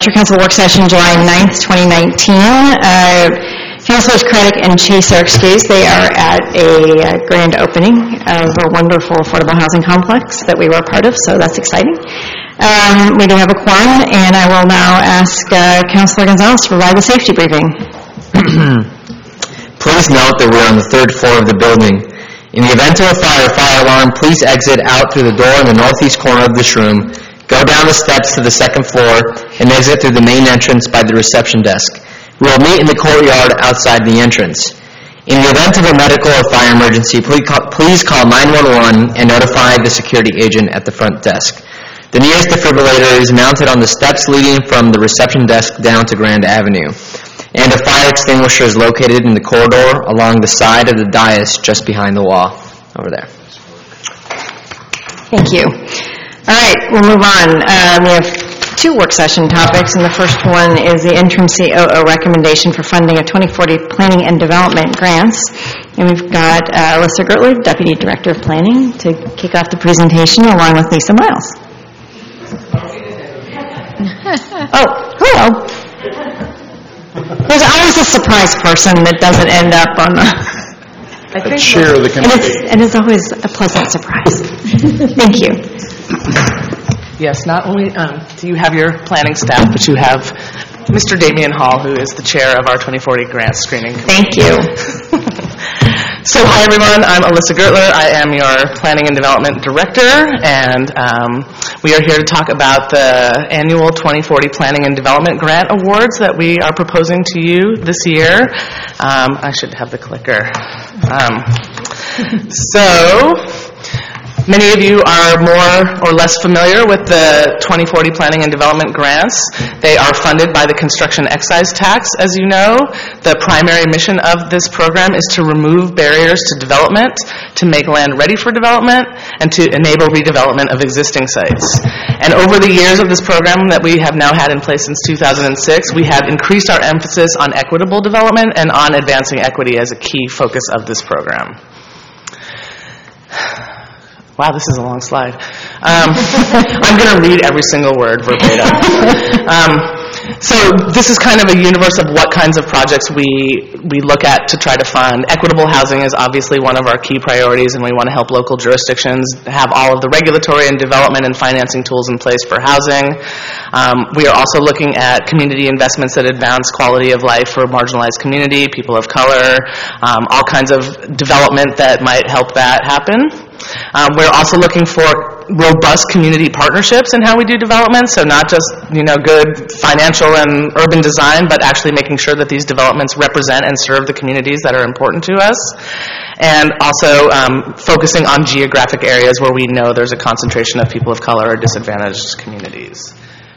Metro Council work session July 9th, 2019. Councilors Craddock and Chase are excused. They are at a grand opening of a wonderful affordable housing complex that we were a part of, so that's exciting. We do have a quorum, and I will now ask Councilor Gonzalez to provide the safety briefing. Please note that we're on the 3rd floor of the building. In the event of a fire alarm, please exit out through the door in the northeast corner of this room, go down the steps to the 2nd floor, and exit through the main entrance by the reception desk. We will meet in the courtyard outside the entrance. In the event of a medical or fire emergency, please call 911 and notify the security agent at the front desk. The nearest defibrillator is mounted on the steps leading from the reception desk down to Grand Avenue. And a fire extinguisher is located in the corridor along the side of the dais just behind the wall. Over there. Thank you. All right, we'll move on. We have 2 work session topics, and the first one is the interim COO recommendation for funding of 2040 planning and development grants. And we've got Alyssa Gertler, Deputy Director of Planning, to kick off the presentation along with Lisa Miles. Oh, hello. There's always a surprise person that doesn't end up on the chair of the committee. And it's always a pleasant surprise. Thank you. Yes, not only do you have your planning staff, but you have Mr. Damian Hall, who is the chair of our 2040 grant screening committee. Thank you. So, hi everyone, I'm Alyssa Gertler. I am your Planning and Development Director, and we are here to talk about the annual 2040 Planning and Development Grant Awards that we are proposing to you this year. I should have the clicker. Many of you are more or less familiar with the 2040 Planning and Development Grants. They are funded by the Construction Excise Tax, as you know. The primary mission of this program is to remove barriers to development, to make land ready for development, and to enable redevelopment of existing sites. And over the years of this program that we have now had in place since 2006, we have increased our emphasis on equitable development and on advancing equity as a key focus of this program. Wow, this is a long slide. I'm going to read every single word verbatim. So this is kind of a universe of what kinds of projects we look at to try to fund. Equitable housing is obviously one of our key priorities, and we want to help local jurisdictions have all of the regulatory and development and financing tools in place for housing. We are also looking at community investments that advance quality of life for marginalized community, people of color, all kinds of development that might help that happen. We're also looking for robust community partnerships in how we do development, so not just good financial and urban design, but actually making sure that these developments represent and serve the communities that are important to us, and also focusing on geographic areas where we know there's a concentration of people of color or disadvantaged communities.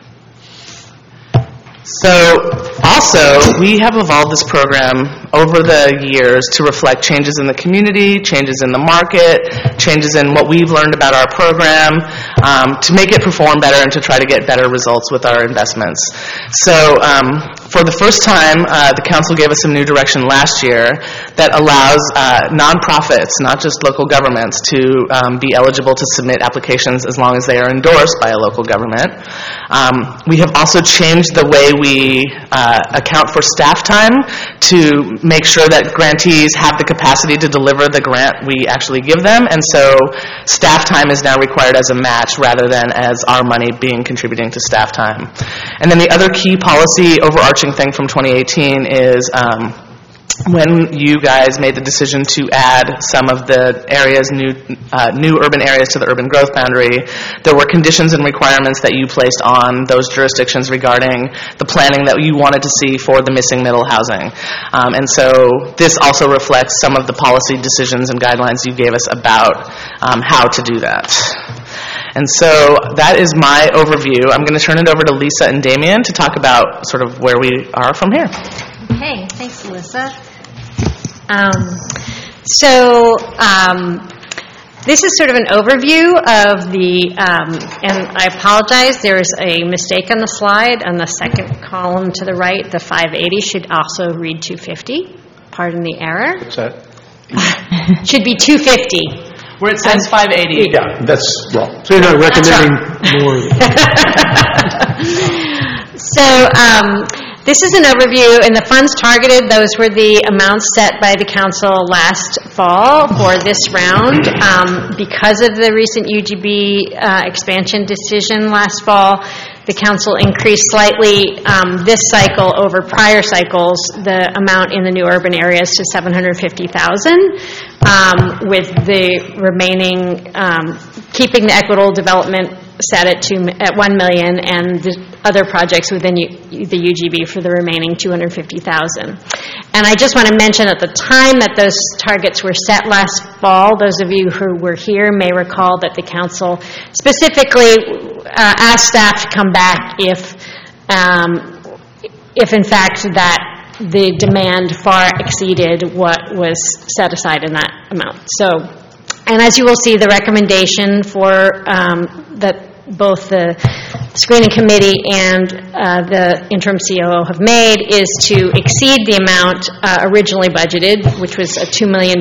So also, we have evolved this program over the years to reflect changes in the community, changes in the market, changes in what we've learned about our program, to make it perform better and to try to get better results with our investments. So for the first time, the council gave us some new direction last year that allows nonprofits, not just local governments, to be eligible to submit applications as long as they are endorsed by a local government. We have also changed the way we account for staff time to make sure that grantees have the capacity to deliver the grant we actually give them, and so staff time is now required as a match rather than as our money contributing to staff time. And then the other key policy overarching thing from 2018 is when you guys made the decision to add some of the areas, new urban areas to the urban growth boundary, there were conditions and requirements that you placed on those jurisdictions regarding the planning that you wanted to see for the missing middle housing. And so this also reflects some of the policy decisions and guidelines you gave us about how to do that. And so that is my overview. I'm going to turn it over to Lisa and Damian to talk about sort of where we are from here. Okay, thanks, Alyssa. This is sort of an overview of the, and I apologize, there's a mistake on the slide on the second column to the right. The 580 should also read 250. Pardon the error. What's that? Should be 250. Where it says 580. Yeah, that's wrong. So you're not recommending more. So this is an overview, and the funds targeted, those were the amounts set by the council last fall for this round. Because of the recent UGB expansion decision last fall, the council increased slightly this cycle over prior cycles the amount in the new urban areas to $750,000, with the remaining keeping the equitable development set at $1 million, and the other projects within the UGB for the remaining $250,000. And I just want to mention at the time that those targets were set last fall, those of you who were here may recall that the council specifically asked staff to come back if in fact that the demand far exceeded what was set aside in that amount. So, and as you will see, the recommendation for that both the screening committee and the interim COO have made is to exceed the amount originally budgeted, which was a $2 million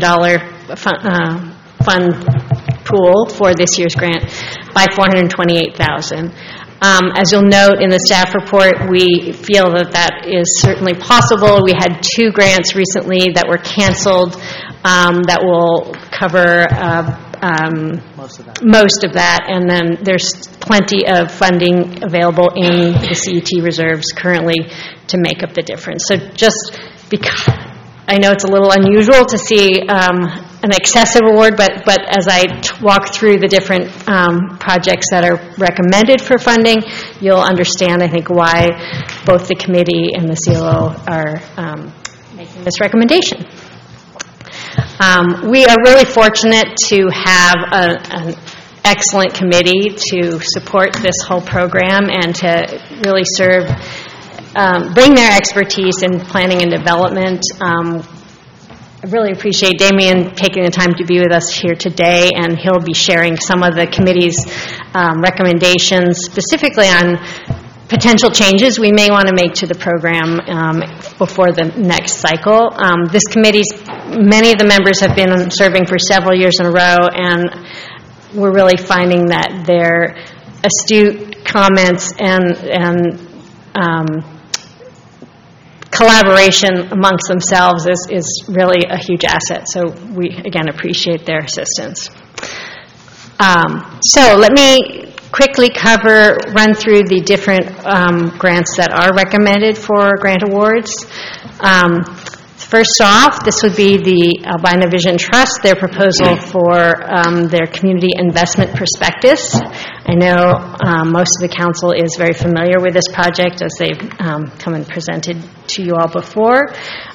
fund pool for this year's grant, by $428,000. As you'll note in the staff report, we feel that that is certainly possible. We had 2 grants recently that were canceled that will cover most of that, and then there's plenty of funding available in the CET reserves currently to make up the difference. So just because I know it's a little unusual to see an excessive award, but as I walk through the different projects that are recommended for funding, you'll understand, I think, why both the committee and the COO are making this recommendation. We are really fortunate to have an excellent committee to support this whole program and to really serve, bring their expertise in planning and development. I really appreciate Damien taking the time to be with us here today, and he'll be sharing some of the committee's recommendations specifically on potential changes we may want to make to the program before the next cycle. This committee's, many of the members have been serving for several years in a row, and we're really finding that their astute comments and collaboration amongst themselves is really a huge asset. So we, again, appreciate their assistance. So let me quickly run through the different grants that are recommended for grant awards. First off, this would be the Albina Vision Trust, their proposal for their community investment prospectus. I know most of the council is very familiar with this project as they've come and presented to you all before.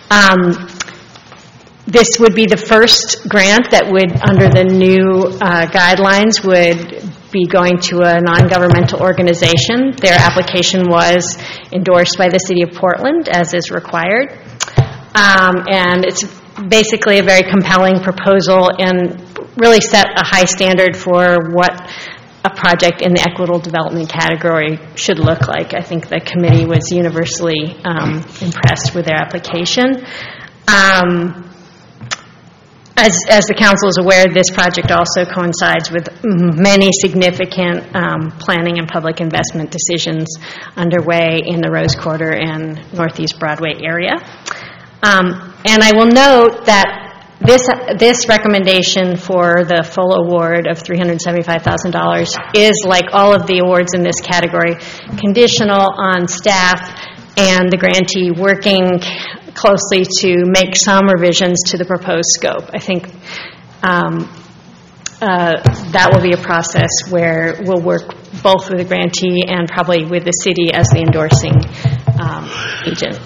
This would be the first grant that would, under the new guidelines, would be going to a non-governmental organization. Their application was endorsed by the City of Portland, as is required. And it's basically a very compelling proposal and really set a high standard for what a project in the equitable development category should look like. I think the committee was universally impressed with their application. As the council is aware, this project also coincides with many significant planning and public investment decisions underway in the Rose Quarter and Northeast Broadway area. And I will note that this recommendation for the full award of $375,000 is, like all of the awards in this category, conditional on staff and the grantee working closely to make some revisions to the proposed scope. I think that will be a process where we'll work both with the grantee and probably with the city as the endorsing agent.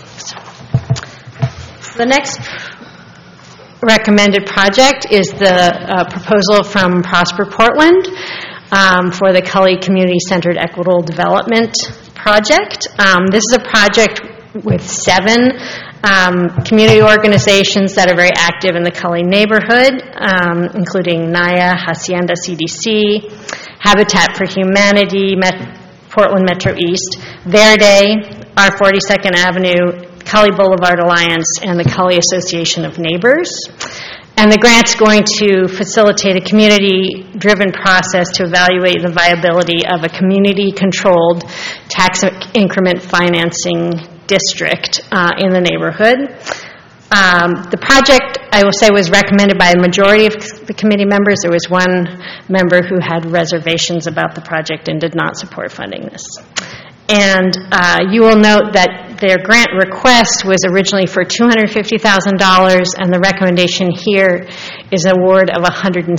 The next recommended project is the proposal from Prosper Portland for the Cully Community-Centered Equitable Development Project. This is a project with 7 community organizations that are very active in the Cully neighborhood, including NAYA, Hacienda CDC, Habitat for Humanity, Portland Metro East, Verde, our 42nd Avenue, Cully Boulevard Alliance, and the Cully Association of Neighbors. And the grant's going to facilitate a community-driven process to evaluate the viability of a community-controlled tax increment financing district in the neighborhood. The project, I will say, was recommended by a majority of the committee members. There was one member who had reservations about the project and did not support funding this. And you will note that their grant request was originally for $250,000, and the recommendation here is an award of $160,000.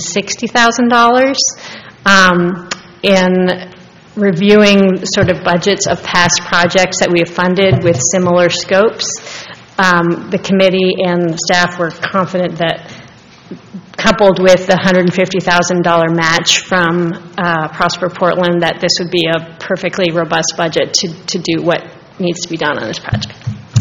In reviewing sort of budgets of past projects that we have funded with similar scopes, the committee and staff were confident that, coupled with the $150,000 match from Prosper Portland, that this would be a perfectly robust budget to do what needs to be done on this project.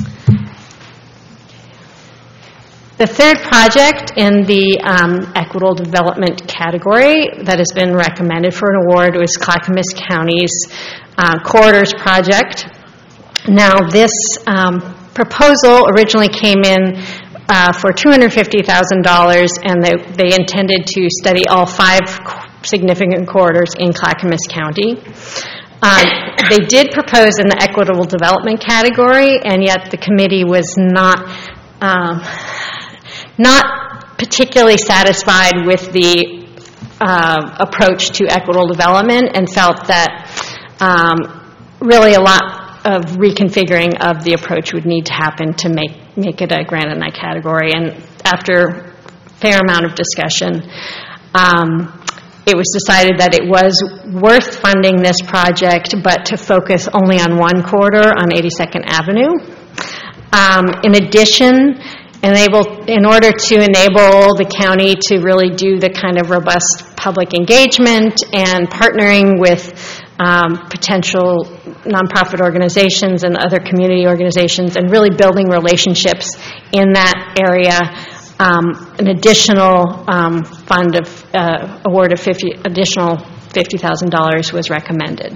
The third project in the equitable development category that has been recommended for an award was Clackamas County's Corridors Project. Now, this proposal originally came in for $250,000, and they intended to study all 5 significant corridors in Clackamas County. They did propose in the equitable development category, and yet the committee was not particularly satisfied with the approach to equitable development, and felt that really a lot of reconfiguring of the approach would need to happen to make it a grant in that category. And after a fair amount of discussion, it was decided that it was worth funding this project, but to focus only on one corridor on 82nd Avenue. In addition, in order to enable the county to really do the kind of robust public engagement and partnering with potential nonprofit organizations and other community organizations, and really building relationships in that area, an additional fund of award of additional $50,000 was recommended.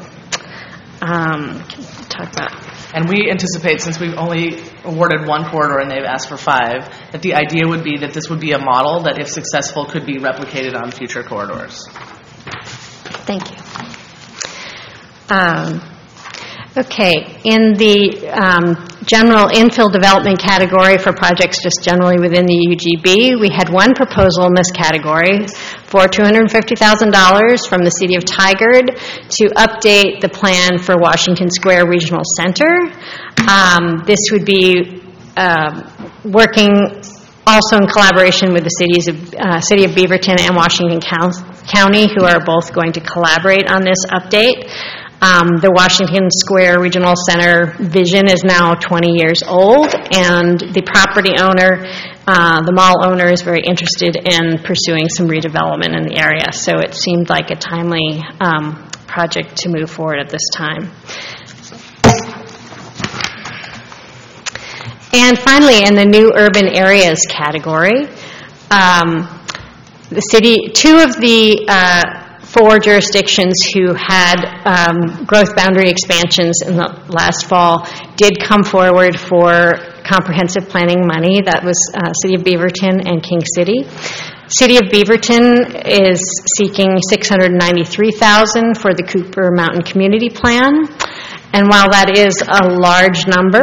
Talk about. And we anticipate, since we've only awarded one corridor and they've asked for 5, that the idea would be that this would be a model that, if successful, could be replicated on future corridors. Thank you. Okay, in the general infill development category for projects just generally within the UGB, we had one proposal in this category for $250,000 from the City of Tigard to update the plan for Washington Square Regional Center. This would be working also in collaboration with the City of Beaverton and Washington County, who are both going to collaborate on this update. The Washington Square Regional Center vision is now 20 years old, and the property owner, the mall owner, is very interested in pursuing some redevelopment in the area. So it seemed like a timely project to move forward at this time. And finally, in the new urban areas category, the city, 2 of the 4 jurisdictions who had growth boundary expansions in the last fall did come forward for comprehensive planning money. That was City of Beaverton and King City. City of Beaverton is seeking $693,000 for the Cooper Mountain Community Plan. And while that is a large number,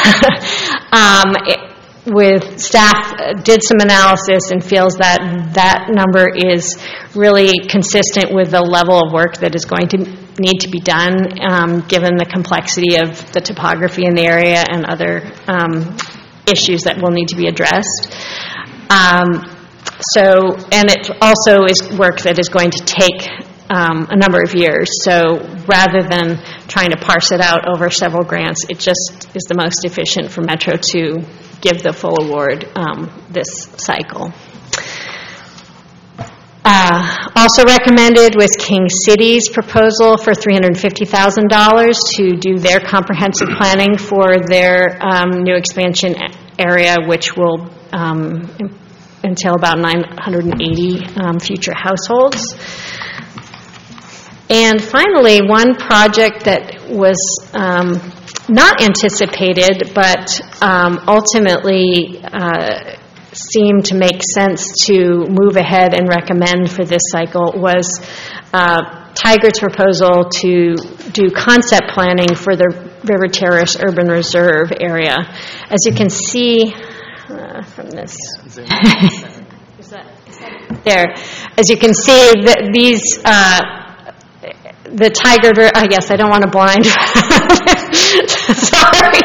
with staff did some analysis and feels that that number is really consistent with the level of work that is going to need to be done, given the complexity of the topography in the area and other issues that will need to be addressed. And it also is work that is going to take a number of years. So rather than trying to parse it out over several grants, it just is the most efficient for Metro to give the full award this cycle. Also recommended was King City's proposal for $350,000 to do their comprehensive planning for their new expansion area, which will entail about 980 future households. And finally, one project that was not anticipated, but ultimately seemed to make sense to move ahead and recommend for this cycle was Tigard's proposal to do concept planning for the River Terrace Urban Reserve area. As you can see from this, is that there? As you can see, these the Tigard. I guess I don't want to blind. Sorry.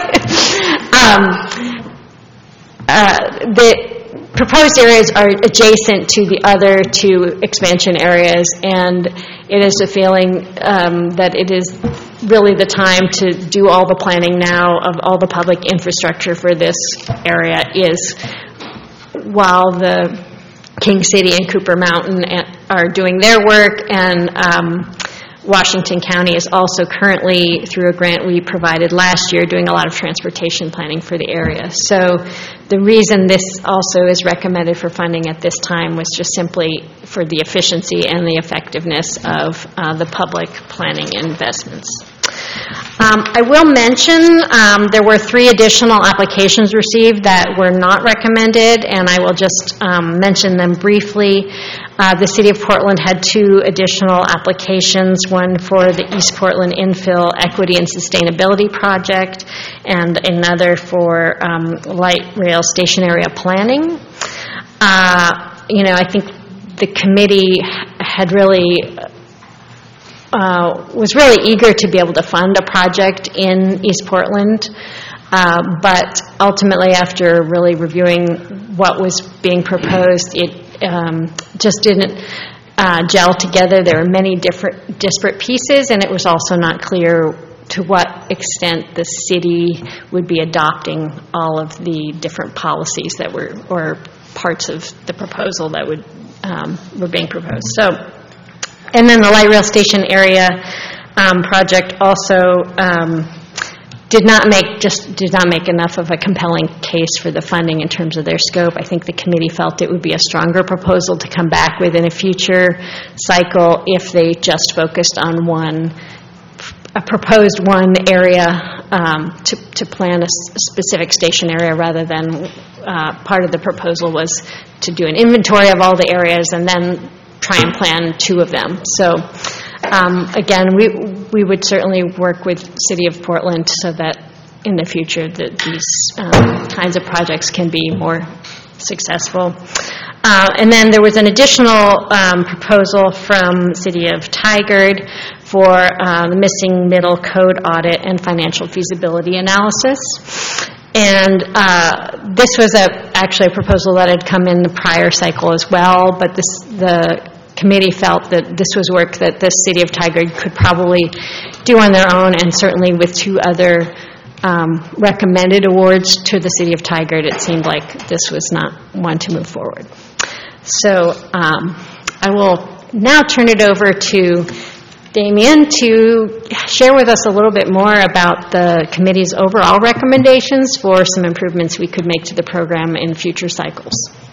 The proposed areas are adjacent to the other two expansion areas, and it is a feeling that it is really the time to do all the planning now of all the public infrastructure for this area is while the King City and Cooper Mountain are doing their work, and Washington County is also currently, through a grant we provided last year, doing a lot of transportation planning for the area. So the reason this also is recommended for funding at this time was just simply for the efficiency and the effectiveness of the public planning investments. I will mention there were 3 additional applications received that were not recommended, and I will just mention them briefly. The City of Portland had 2 additional applications, one for the East Portland Infill Equity and Sustainability Project, and another for light rail station area planning. I think the committee had really was really eager to be able to fund a project in East Portland, but ultimately, after really reviewing what was being proposed, it just didn't gel together. There were many different disparate pieces, and it was also not clear to what extent the city would be adopting all of the different policies that were, or parts of the proposal that were being proposed. So, and then the light rail station area project also did not make enough of a compelling case for the funding in terms of their scope. I think the committee felt it would be a stronger proposal to come back with in a future cycle if they just focused on proposed one area to plan a specific station area, rather than part of the proposal was to do an inventory of all the areas and then try and plan 2 of them. So again, we would certainly work with City of Portland so that in the future that these kinds of projects can be more successful. And then there was an additional proposal from City of Tigard for the missing middle code audit and financial feasibility analysis. And this was actually a proposal that had come in the prior cycle as well, but the committee felt that this was work that the City of Tigard could probably do on their own, and certainly with 2 other recommended awards to the City of Tigard, it seemed like this was not one to move forward. So I will now turn it over to Damien to share with us a little bit more about the committee's overall recommendations for some improvements we could make to the program in future cycles.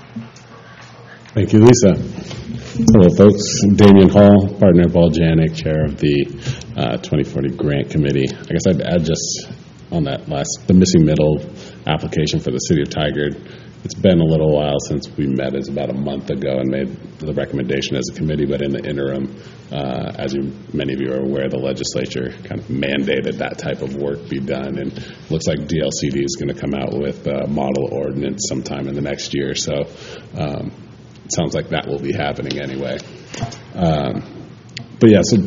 Thank you, Lisa. Hello, folks. Damien Hall, partner of Paul Janik, chair of the 2040 Grant Committee. I guess I'd add just on that the missing middle application for the City of Tigard. It's been a little while since we met. It's about a month ago and made the recommendation as a committee, but in the interim, as many of you are aware, the legislature kind of mandated that type of work be done, and it looks like DLCD is going to come out with a model ordinance sometime in the next year, so it sounds like that will be happening anyway. But yeah, so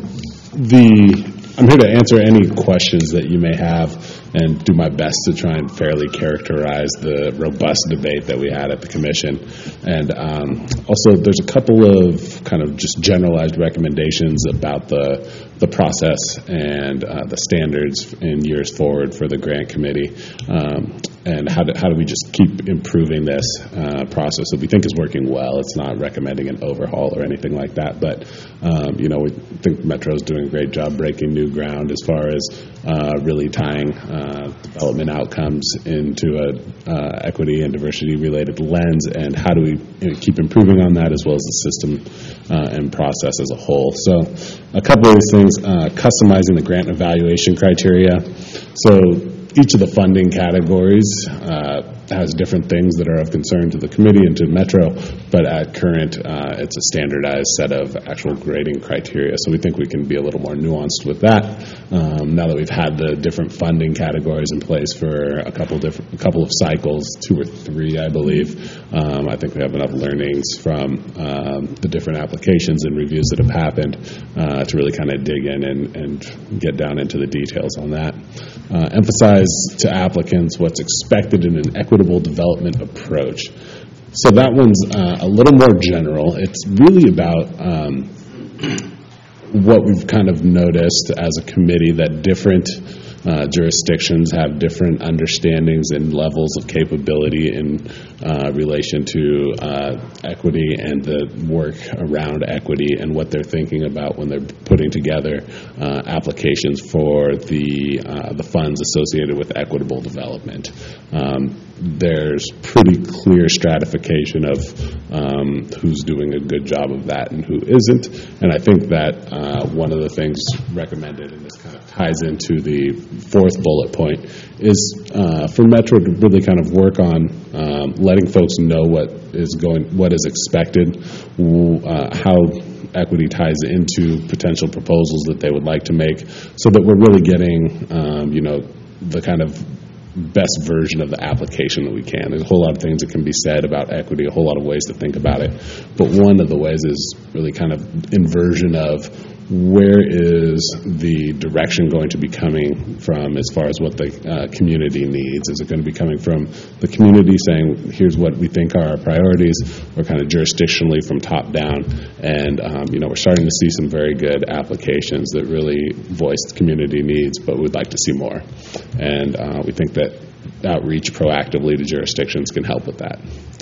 I'm here to answer any questions that you may have and do my best to try and fairly characterize the robust debate that we had at the commission. And also, there's a couple of kind of just generalized recommendations about the process and the standards in years forward for the grant committee, and how do we just keep improving this process that we think is working well. It's not recommending an overhaul or anything like that, but we think Metro's doing a great job breaking new ground as far as really tying development outcomes into a equity and diversity related lens, and how do we keep improving on that, as well as the system and process as a whole. So a couple of these things, customizing the grant evaluation criteria. So each of the funding categories has different things that are of concern to the committee and to Metro, but at current, it's a standardized set of actual grading criteria. So we think we can be a little more nuanced with that. Now that we've had the different funding categories in place for a couple of cycles, 2 or 3, I believe, I think we have enough learnings from the different applications and reviews that have happened to really kind of dig in and get down into the details on that. Emphasize to applicants what's expected in an equitable development approach. So that one's a little more general. It's really about what we've kind of noticed as a committee, that different jurisdictions have different understandings and levels of capability in relation to equity and the work around equity and what they're thinking about when they're putting together applications for the funds associated with equitable development. There's pretty clear stratification of who's doing a good job of that and who isn't, and I think that one of the things recommended, and this kind of ties into the 4th bullet point, is for Metro to really kind of work on letting folks know what is expected, how equity ties into potential proposals that they would like to make, so that we're really getting the kind of best version of the application that we can. There's a whole lot of things that can be said about equity, a whole lot of ways to think about it, but one of the ways is really kind of inversion of where is the direction going to be coming from as far as what the community needs. Is it going to be coming from the community saying, here's what we think are our priorities, or kind of jurisdictionally from top down? And we're starting to see some very good applications that really voice community needs, but we'd like to see more. And we think that outreach proactively to jurisdictions can help with that.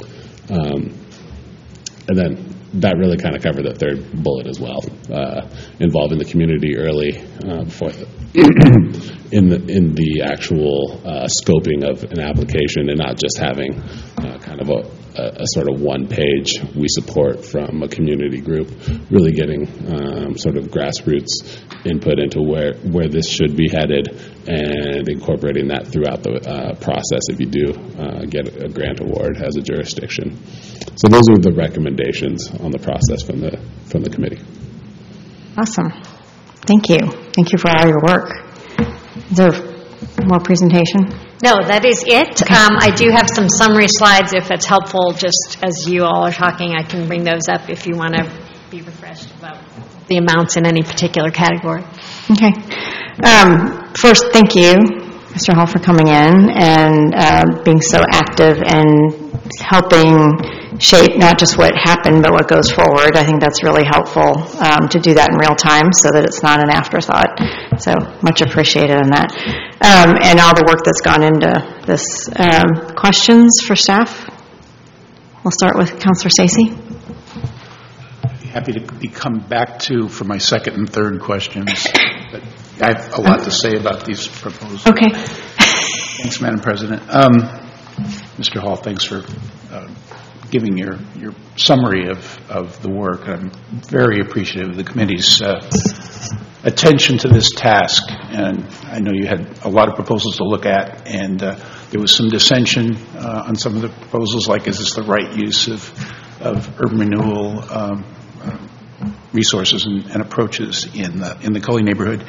And then that really kind of covered the 3rd bullet as well, involving the community early before in the actual scoping of an application, and not just having kind of a sort of one-page we support from a community group, really getting sort of grassroots input into where this should be headed and incorporating that throughout the process if you do get a grant award as a jurisdiction. So those are the recommendations on the process from the committee. Awesome. Thank you. Thank you for all your work. Is there more presentation? No, that is it. I do have some summary slides if it's helpful. Just as you all are talking, I can bring those up if you want to be refreshed about the amounts in any particular category. Okay. First, thank you, Mr. Hall, for coming in and being so active and helping shape not just what happened, but what goes forward. I think that's really helpful to do that in real time so that it's not an afterthought. So much appreciated on that. And all the work that's gone into this. Questions for staff? We'll start with Councilor Stacey. Happy to come back to for my 2nd and 3rd questions, but I have a lot to say about these proposals. Okay. Thanks, Madam President. Mr. Hall, thanks for giving your summary of the work. I'm very appreciative of the committee's attention to this task, and I know you had a lot of proposals to look at, and there was some dissension on some of the proposals, like is this the right use of urban renewal resources and approaches in the Cully neighborhood.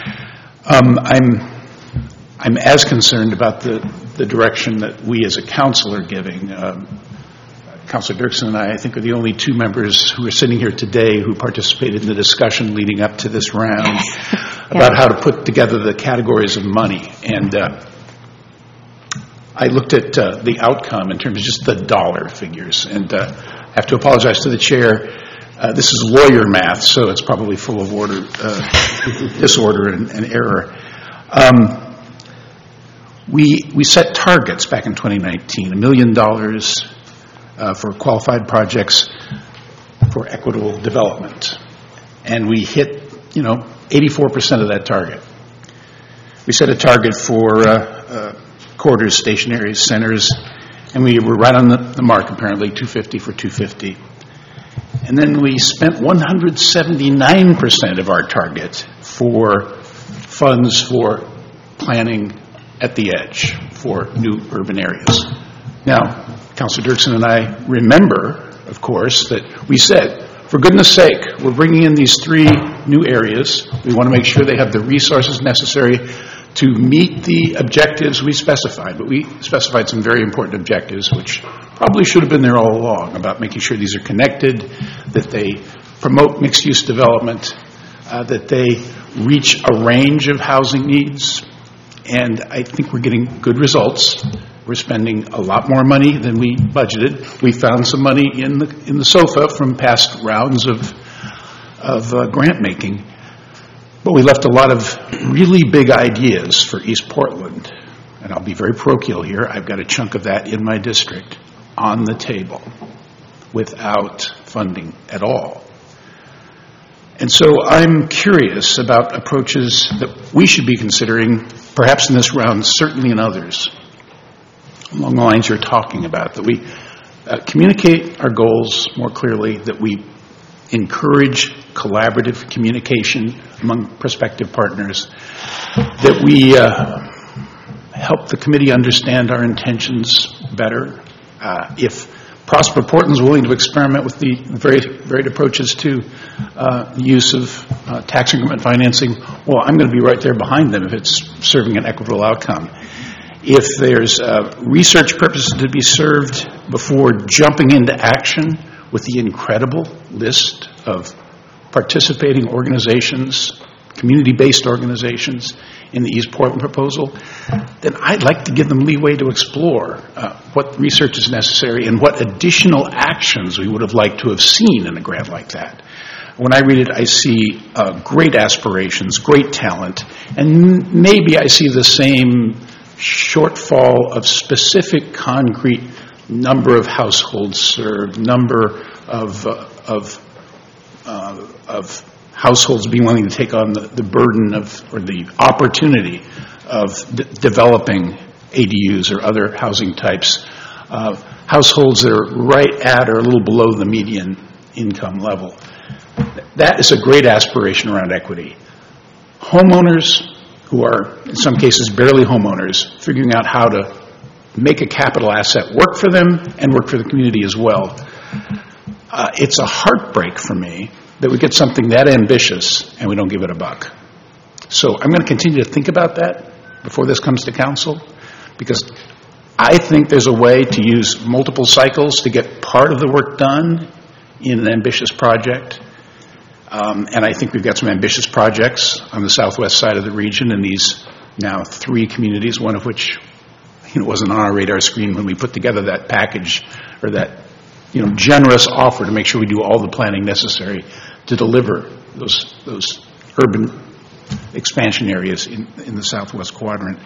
I'm as concerned about the direction that we as a council are giving. Councilor Dirksen and I think, are the only 2 members who are sitting here today who participated in the discussion leading up to this round about how to put together the categories of money. And I looked at the outcome in terms of just the dollar figures, and I have to apologize to the chair. This is lawyer math, so it's probably full of disorder and error. We set targets back in 2019, $1 million for qualified projects for equitable development, and we hit 84% of that target. We set a target for corridors, stationary centers, and we were right on the mark, apparently, 250 for 250. And then we spent 179% of our target for funds for planning at the edge for new urban areas. Now, Councilor Dirksen and I remember, of course, that we said, for goodness sake, we're bringing in these 3 new areas. We want to make sure they have the resources necessary to meet the objectives we specified. But we specified some very important objectives, which probably should have been there all along, about making sure these are connected, that they promote mixed-use development, that they reach a range of housing needs. And I think we're getting good results. We're spending a lot more money than we budgeted. We found some money in the SOFA from past rounds of grant making. But we left a lot of really big ideas for East Portland. And I'll be very parochial here. I've got a chunk of that in my district on the table without funding at all. And so I'm curious about approaches that we should be considering, perhaps in this round, certainly in others, along the lines you're talking about, that we communicate our goals more clearly, that we encourage collaborative communication among prospective partners, that we help the committee understand our intentions better. If Prosper Portland's willing to experiment with the varied approaches to the use of tax increment financing, well, I'm going to be right there behind them if it's serving an equitable outcome. If there's research purposes to be served before jumping into action with the incredible list of participating organizations, community-based organizations in the East Portland proposal, then I'd like to give them leeway to explore what research is necessary and what additional actions we would have liked to have seen in a grant like that. When I read it, I see great aspirations, great talent, and maybe I see the same shortfall of specific, concrete number of households served, number of households being willing to take on the burden of, or the opportunity of developing ADUs or other housing types, households that are right at or a little below the median income level. That is a great aspiration around equity. Homeowners who are, in some cases, barely homeowners, figuring out how to make a capital asset work for them and work for the community as well. It's a heartbreak for me that we get something that ambitious and we don't give it a buck. So I'm going to continue to think about that before this comes to council, because I think there's a way to use multiple cycles to get part of the work done in an ambitious project. And I think we've got some ambitious projects on the southwest side of the region in these now 3 communities, one of which wasn't on our radar screen when we put together that package, or that generous offer to make sure we do all the planning necessary to deliver those urban expansion areas in the southwest quadrant.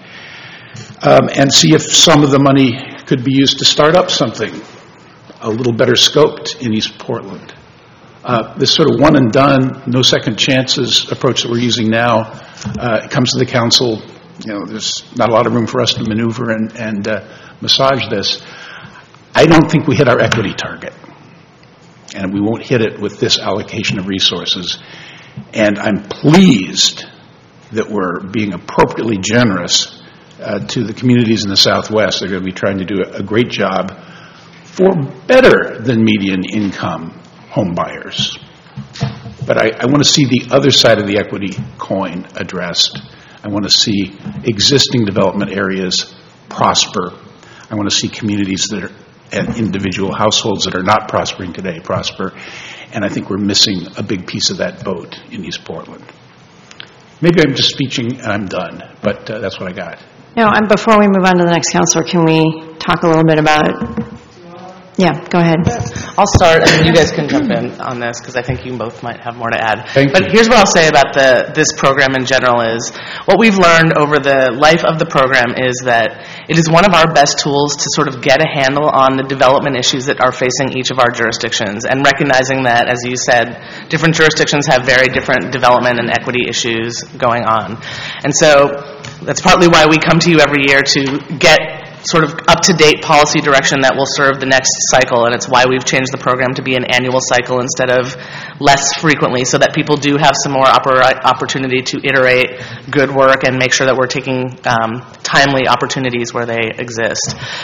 And see if some of the money could be used to start up something a little better scoped in East Portland. This sort of one and done, no second chances approach that we're using now comes to the council. There's not a lot of room for us to maneuver and massage this. I don't think we hit our equity target, and we won't hit it with this allocation of resources. And I'm pleased that we're being appropriately generous to the communities in the Southwest. They're going to be trying to do a great job for better than median income home buyers. But I want to see the other side of the equity coin addressed. I want to see existing development areas prosper. I want to see communities that are, and individual households that are not prospering today prosper. And I think we're missing a big piece of that boat in East Portland. Maybe I'm just speeching and I'm done, but that's what I got. No, before we move on to the next counselor, can we talk a little bit about... Yeah, go ahead. I'll start, and you guys can jump in on this, because I think you both might have more to add. But here's what I'll say about this program in general is, what we've learned over the life of the program is that it is one of our best tools to sort of get a handle on the development issues that are facing each of our jurisdictions, and recognizing that, as you said, different jurisdictions have very different development and equity issues going on. And so that's partly why we come to you every year to get sort of up-to-date policy direction that will serve the next cycle, and it's why we've changed the program to be an annual cycle instead of less frequently, so that people do have some more opportunity to iterate good work and make sure that we're taking timely opportunities where they exist.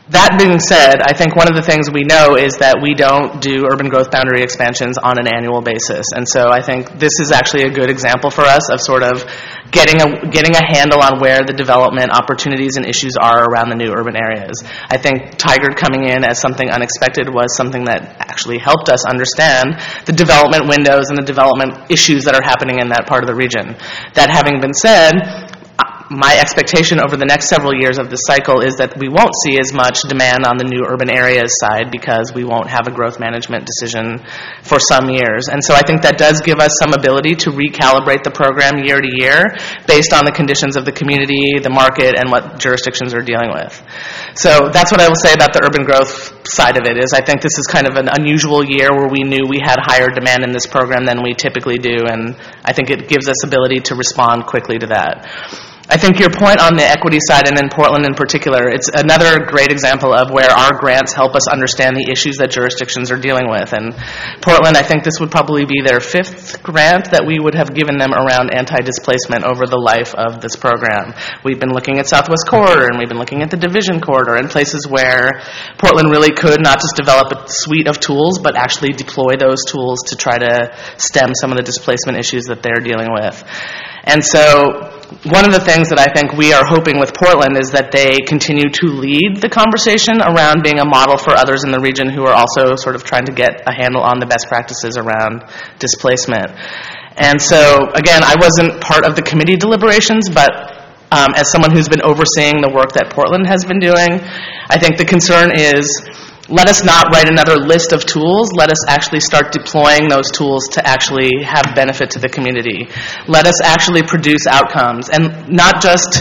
That being said, I think one of the things we know is that we don't do urban growth boundary expansions on an annual basis. And so I think this is actually a good example for us of sort of getting a handle on where the development opportunities and issues are around the new urban areas. I think Tigard coming in as something unexpected was something that actually helped us understand the development windows and the development issues that are happening in that part of the region. That having been said, my expectation over the next several years of this cycle is that we won't see as much demand on the new urban areas side because we won't have a growth management decision for some years. And so I think that does give us some ability to recalibrate the program year to year based on the conditions of the community, the market, and what jurisdictions are dealing with. So that's what I will say about the urban growth side of it, is I think this is kind of an unusual year where we knew we had higher demand in this program than we typically do, and I think it gives us ability to respond quickly to that. I think your point on the equity side, and in Portland in particular, it's another great example of where our grants help us understand the issues that jurisdictions are dealing with. And Portland, I think this would probably be their 5th grant that we would have given them around anti-displacement over the life of this program. We've been looking at Southwest Corridor, and we've been looking at the Division Corridor, and places where Portland really could not just develop a suite of tools, but actually deploy those tools to try to stem some of the displacement issues that they're dealing with. And so one of the things that I think we are hoping with Portland is that they continue to lead the conversation around being a model for others in the region who are also sort of trying to get a handle on the best practices around displacement. And so, again, I wasn't part of the committee deliberations, but as someone who's been overseeing the work that Portland has been doing, I think the concern is, let us not write another list of tools. Let us actually start deploying those tools to actually have benefit to the community. Let us actually produce outcomes. And not just,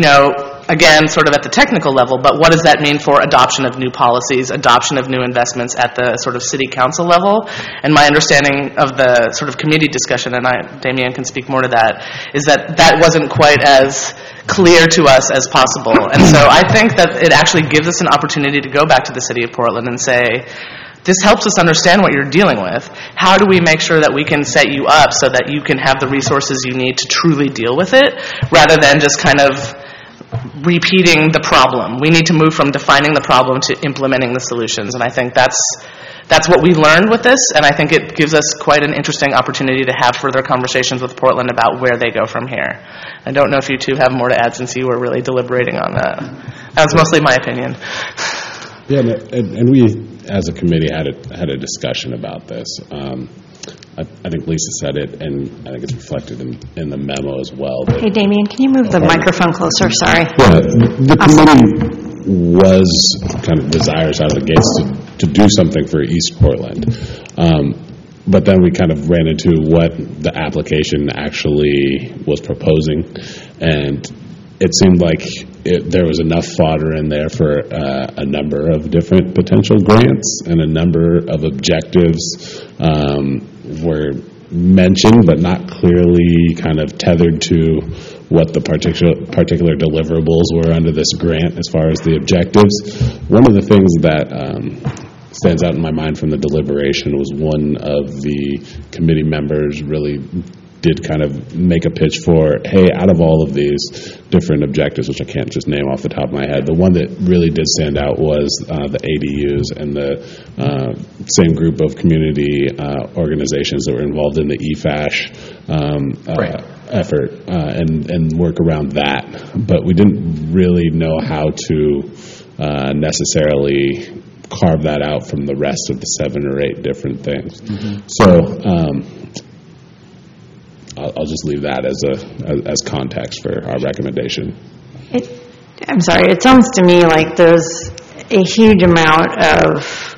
again, sort of at the technical level, but what does that mean for adoption of new policies, adoption of new investments at the sort of city council level? And my understanding of the sort of community discussion, and Damien can speak more to that, is that that wasn't quite as clear to us as possible. And so I think that it actually gives us an opportunity to go back to the city of Portland and say, this helps us understand what you're dealing with. How do we make sure that we can set you up so that you can have the resources you need to truly deal with it, rather than just kind of repeating the problem? We need to move from defining the problem to implementing the solutions. And I think that's what we learned with this, and I think it gives us quite an interesting opportunity to have further conversations with Portland about where they go from here. I don't know if you two have more to add since you were really deliberating on that. That was mostly my opinion. Yeah, and we, as a committee, had a discussion about this. I think Lisa said it, and I think it's reflected in the memo as well. Hey, Damien, can you move the microphone closer? Sorry. Yeah, the committee was kind of desirous out of the gates to do something for East Portland. But then we kind of ran into what the application actually was proposing, and it seemed like there was enough fodder in there for a number of different potential grants, and a number of objectives were mentioned, but not clearly kind of tethered to what the particular deliverables were under this grant as far as the objectives. One of the things that stands out in my mind from the deliberation was one of the committee members really did kind of make a pitch for, hey, out of all of these different objectives, which I can't just name off the top of my head, the one that really did stand out was the ADUs and the same group of community organizations that were involved in the EFASH effort and work around that. But we didn't really know how to necessarily carve that out from the rest of the 7 or 8 different things. Mm-hmm. So I'll just leave that as context for our recommendation. I'm sorry, it sounds to me like there's a huge amount of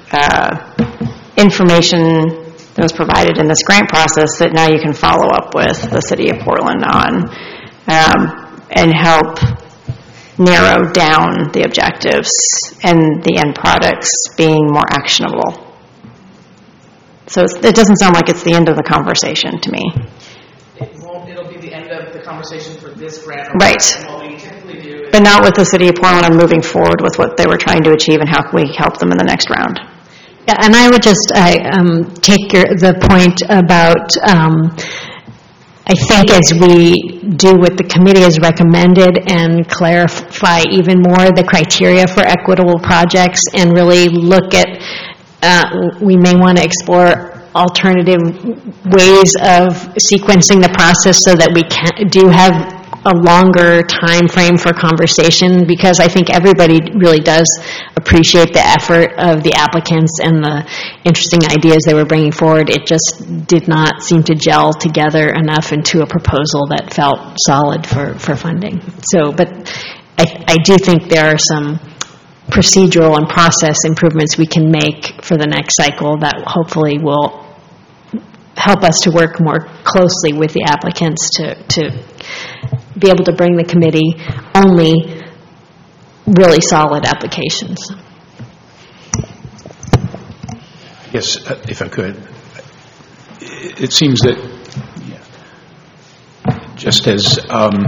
information that was provided in this grant process that now you can follow up with the City of Portland on and help narrow down the objectives and the end products being more actionable. So it doesn't sound like it's the end of the conversation to me. It'll be the end of the conversation for this grant. Right. And what we typically do is, but not with the City of Portland on moving forward with what they were trying to achieve and how can we help them in the next round. Yeah, and I would just take the point about, I think as we do what the committee has recommended and clarify even more the criteria for equitable projects and really look at, we may want to explore alternative ways of sequencing the process so that we do have a longer time frame for conversation, because I think everybody really does appreciate the effort of the applicants and the interesting ideas they were bringing forward. It just did not seem to gel together enough into a proposal that felt solid for funding. So, but I do think there are some procedural and process improvements we can make for the next cycle that hopefully will help us to work more closely with the applicants to be able to bring the committee only really solid applications. Yes, if I could. It seems that just as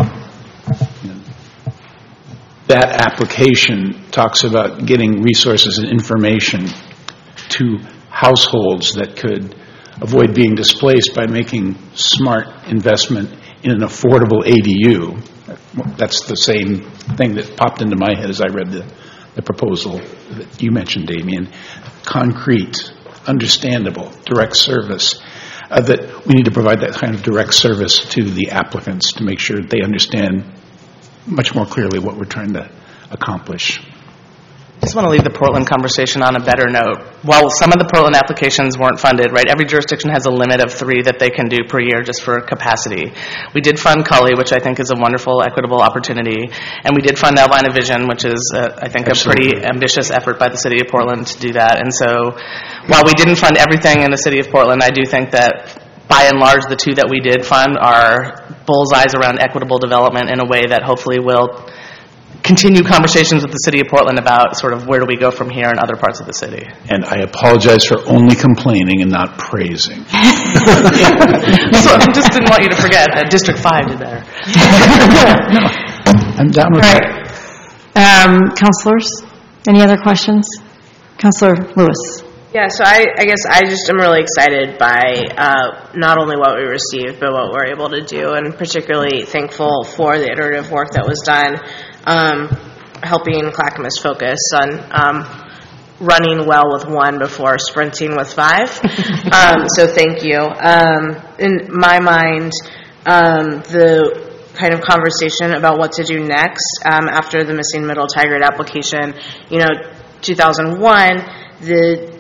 that application talks about getting resources and information to households that could avoid being displaced by making smart investment in an affordable ADU. That's the same thing that popped into my head as I read the proposal that you mentioned, Damien. Concrete, understandable, direct service. That we need to provide that kind of direct service to the applicants to make sure they understand much more clearly what we're trying to accomplish. I just want to leave the Portland conversation on a better note. While some of the Portland applications weren't funded, right, every jurisdiction has a limit of 3 that they can do per year just for capacity. We did fund Cully, which I think is a wonderful, equitable opportunity, and we did fund Outline of Vision, which is, I think, Absolutely. a pretty ambitious effort by the City of Portland to do that. And so while we didn't fund everything in the City of Portland, I do think that by and large, the 2 that we did fund are bullseyes around equitable development in a way that hopefully will continue conversations with the City of Portland about sort of where do we go from here in other parts of the city. And I apologize for only complaining and not praising. So I just didn't want you to forget that District 5 did better. No, I'm down with All that. right. Councilors, any other questions? Councilor Lewis. Yeah, so I guess I just am really excited by not only what we received, but what we're able to do, and particularly thankful for the iterative work that was done, helping Clackamas focus on running well with 1 before sprinting with 5. So thank you. In my mind, the kind of conversation about what to do next after the Missing Middle Tigard application, 2001, the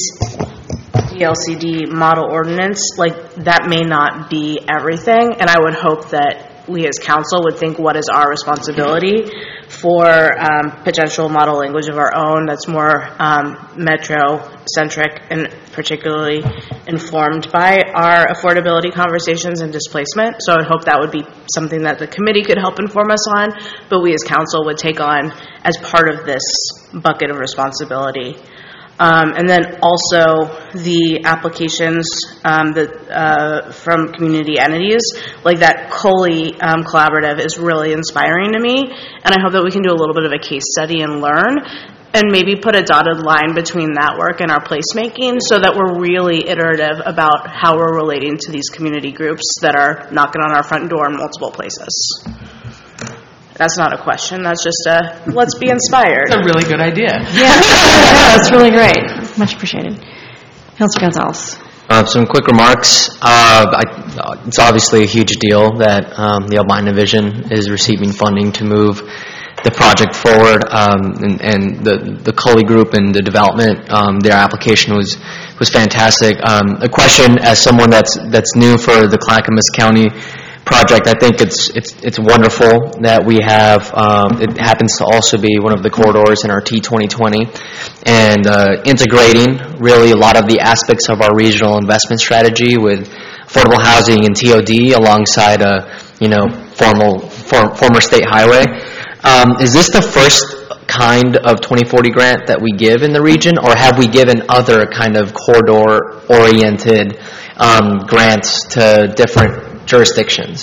DLCD model ordinance, that may not be everything, and I would hope that we as council would think, what is our responsibility for potential model language of our own that's more metro-centric and particularly informed by our affordability conversations and displacement. So I would hope that would be something that the committee could help inform us on, but we as council would take on as part of this bucket of responsibility. And then also the applications from community entities, like that COLI collaborative is really inspiring to me, and I hope that we can do a little bit of a case study and learn, and maybe put a dotted line between that work and our placemaking so that we're really iterative about how we're relating to these community groups that are knocking on our front door in multiple places. That's not a question. That's just let's be inspired. That's a really good idea. Yeah, that's really great. Much appreciated. Councilor Gonzalez. Some quick remarks. It's obviously a huge deal that the Outline of Vision is receiving funding to move the project forward, and the Cully Group and the development, their application was fantastic. A question, as someone that's new for the Clackamas County project, I think it's wonderful that we have, it happens to also be one of the corridors in our T2020, and integrating really a lot of the aspects of our regional investment strategy with affordable housing and TOD alongside a former state highway. Is this the first kind of 2040 grant that we give in the region, or have we given other kind of corridor-oriented grants to different jurisdictions?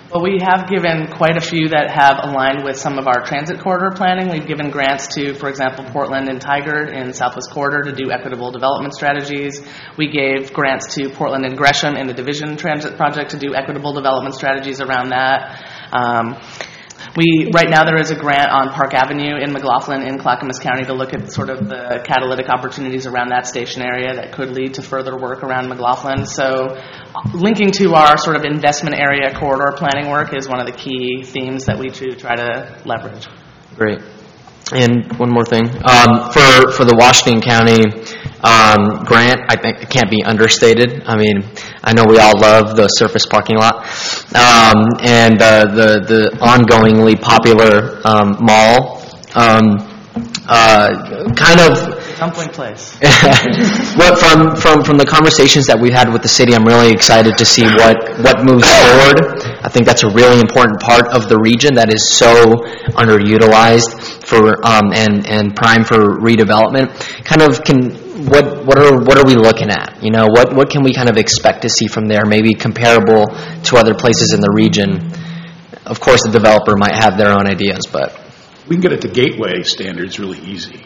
Well, we have given quite a few that have aligned with some of our transit corridor planning. We've given grants to, for example, Portland and Tigard in Southwest Corridor to do equitable development strategies. We gave grants to Portland and Gresham in the Division Transit Project to do equitable development strategies around that. Right now there is a grant on Park Avenue in McLaughlin in Clackamas County to look at sort of the catalytic opportunities around that station area that could lead to further work around McLaughlin. So linking to our sort of investment area corridor planning work is one of the key themes that we try to leverage. Great. And one more thing. For the Washington County grant, I think it can't be understated. I mean, I know we all love the surface parking lot. And the ongoingly popular mall. Kind of... Dumpling place. Well, from the conversations that we've had with the city, I'm really excited to see what moves forward. I think that's a really important part of the region that is so underutilized and prime for redevelopment. Kind of what are we looking at? You know, what can we kind of expect to see from there? Maybe comparable to other places in the region. Of course, the developer might have their own ideas, but We can get it to gateway standards really easy.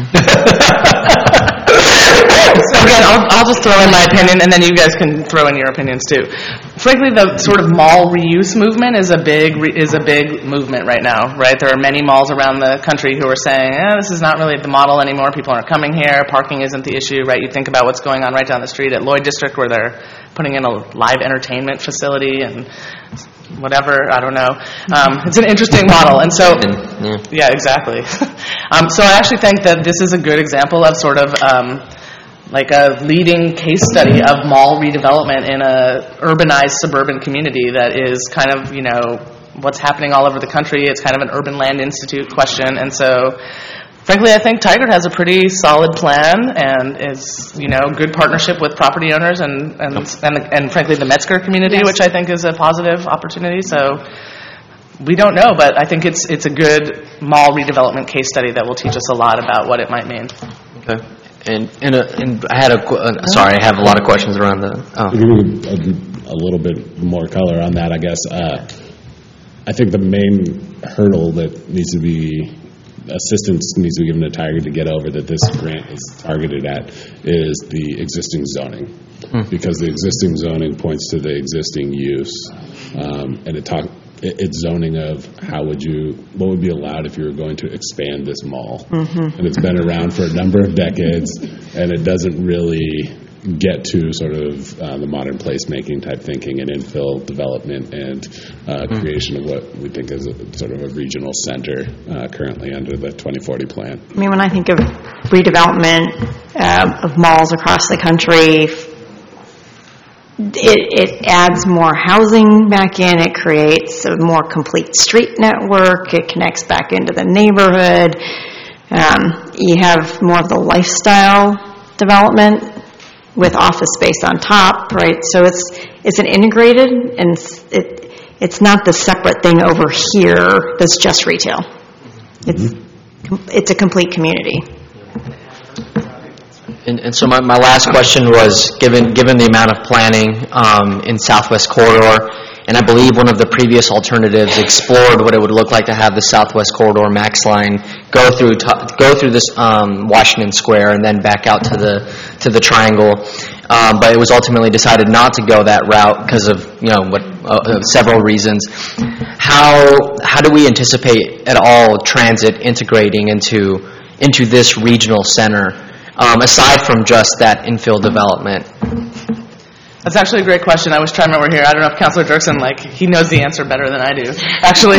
So again, I'll just throw in my opinion, and then you guys can throw in your opinions too. Frankly, the sort of mall reuse movement is a big movement right now, right? There are many malls around the country who are saying, this is not really the model anymore. People aren't coming here. Parking isn't the issue, right? You think about what's going on right down the street at Lloyd District, where they're putting in a live entertainment facility and whatever, I don't know. It's an interesting model, and so yeah, exactly. So I actually think that this is a good example of sort of like a leading case study of mall redevelopment in a urbanized suburban community that is kind of, you know, what's happening all over the country. It's kind of an Urban Land Institute question, and so frankly, I think Tigard has a pretty solid plan and is, you know, good partnership with property owners and frankly the Metzger community, which I think is a positive opportunity. So we don't know, but I think it's a good mall redevelopment case study that will teach us a lot about what it might mean. Okay. And I had sorry, I have a lot of questions around the. To give you a little bit more color on that, I guess. I think the main hurdle that needs to be assistance needs to be given to Tigard to get over that this grant is targeted at is the existing zoning, because the existing zoning points to the existing use, and it's zoning of what would be allowed if you were going to expand this mall, and it's been around for a number of decades, and it doesn't really get to sort of the modern placemaking type thinking and infill development and creation of what we think is sort of a regional center currently under the 2040 plan. I mean, when I think of redevelopment of malls across the country, it adds more housing back in, it creates a more complete street network, it connects back into the neighborhood, you have more of the lifestyle development with office space on top, right? So it's an integrated, and it's not the separate thing over here that's just retail. It's a complete community. And so my last question was, given the amount of planning in Southwest Corridor, and I believe one of the previous alternatives explored what it would look like to have the Southwest Corridor Max Line go through this Washington Square and then back out to the Triangle, but it was ultimately decided not to go that route because of several reasons. How do we anticipate at all transit integrating into this regional center, aside from just that infill development? That's actually a great question. I was trying to remember here. I don't know if Councilor Dirksen, he knows the answer better than I do. Actually,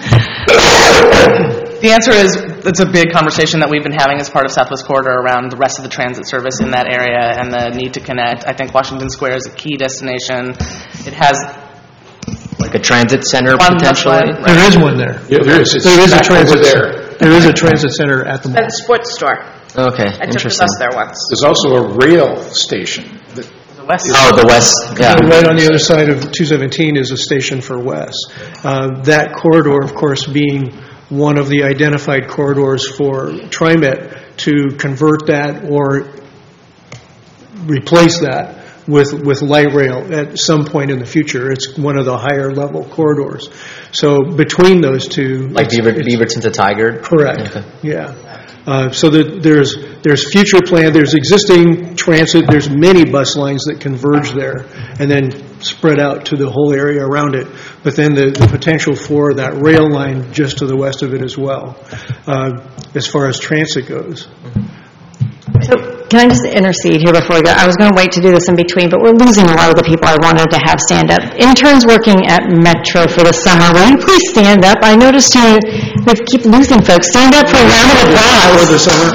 the answer is it's a big conversation that we've been having as part of Southwest Corridor around the rest of the transit service in that area and the need to connect. I think Washington Square is a key destination. It has like a transit center potentially. There is one there. Yeah, there is. There is a transit there. There is a transit center at the mall. At the sports store. Okay, I took the bus there once. There's also a rail station. The West. Yeah. Right on the other side of 217 is a station for West. That corridor, of course, being one of the identified corridors for TriMet to convert that or replace that with light rail at some point in the future. It's one of the higher level corridors. So between those two... Like Beaverton to Tigard? Correct, Okay. yeah. So that there's future plan, there's existing transit, there's many bus lines that converge there and then spread out to the whole area around it. But then the potential for that rail line just to the west of it as well, as far as transit goes. So can I just intercede here before we go? I was going to wait to do this in between, but we're losing a lot of the people I wanted to have stand up. Interns working at Metro for the summer, will you please stand up? I noticed we keep losing folks. Stand up for a round of applause. For the summer.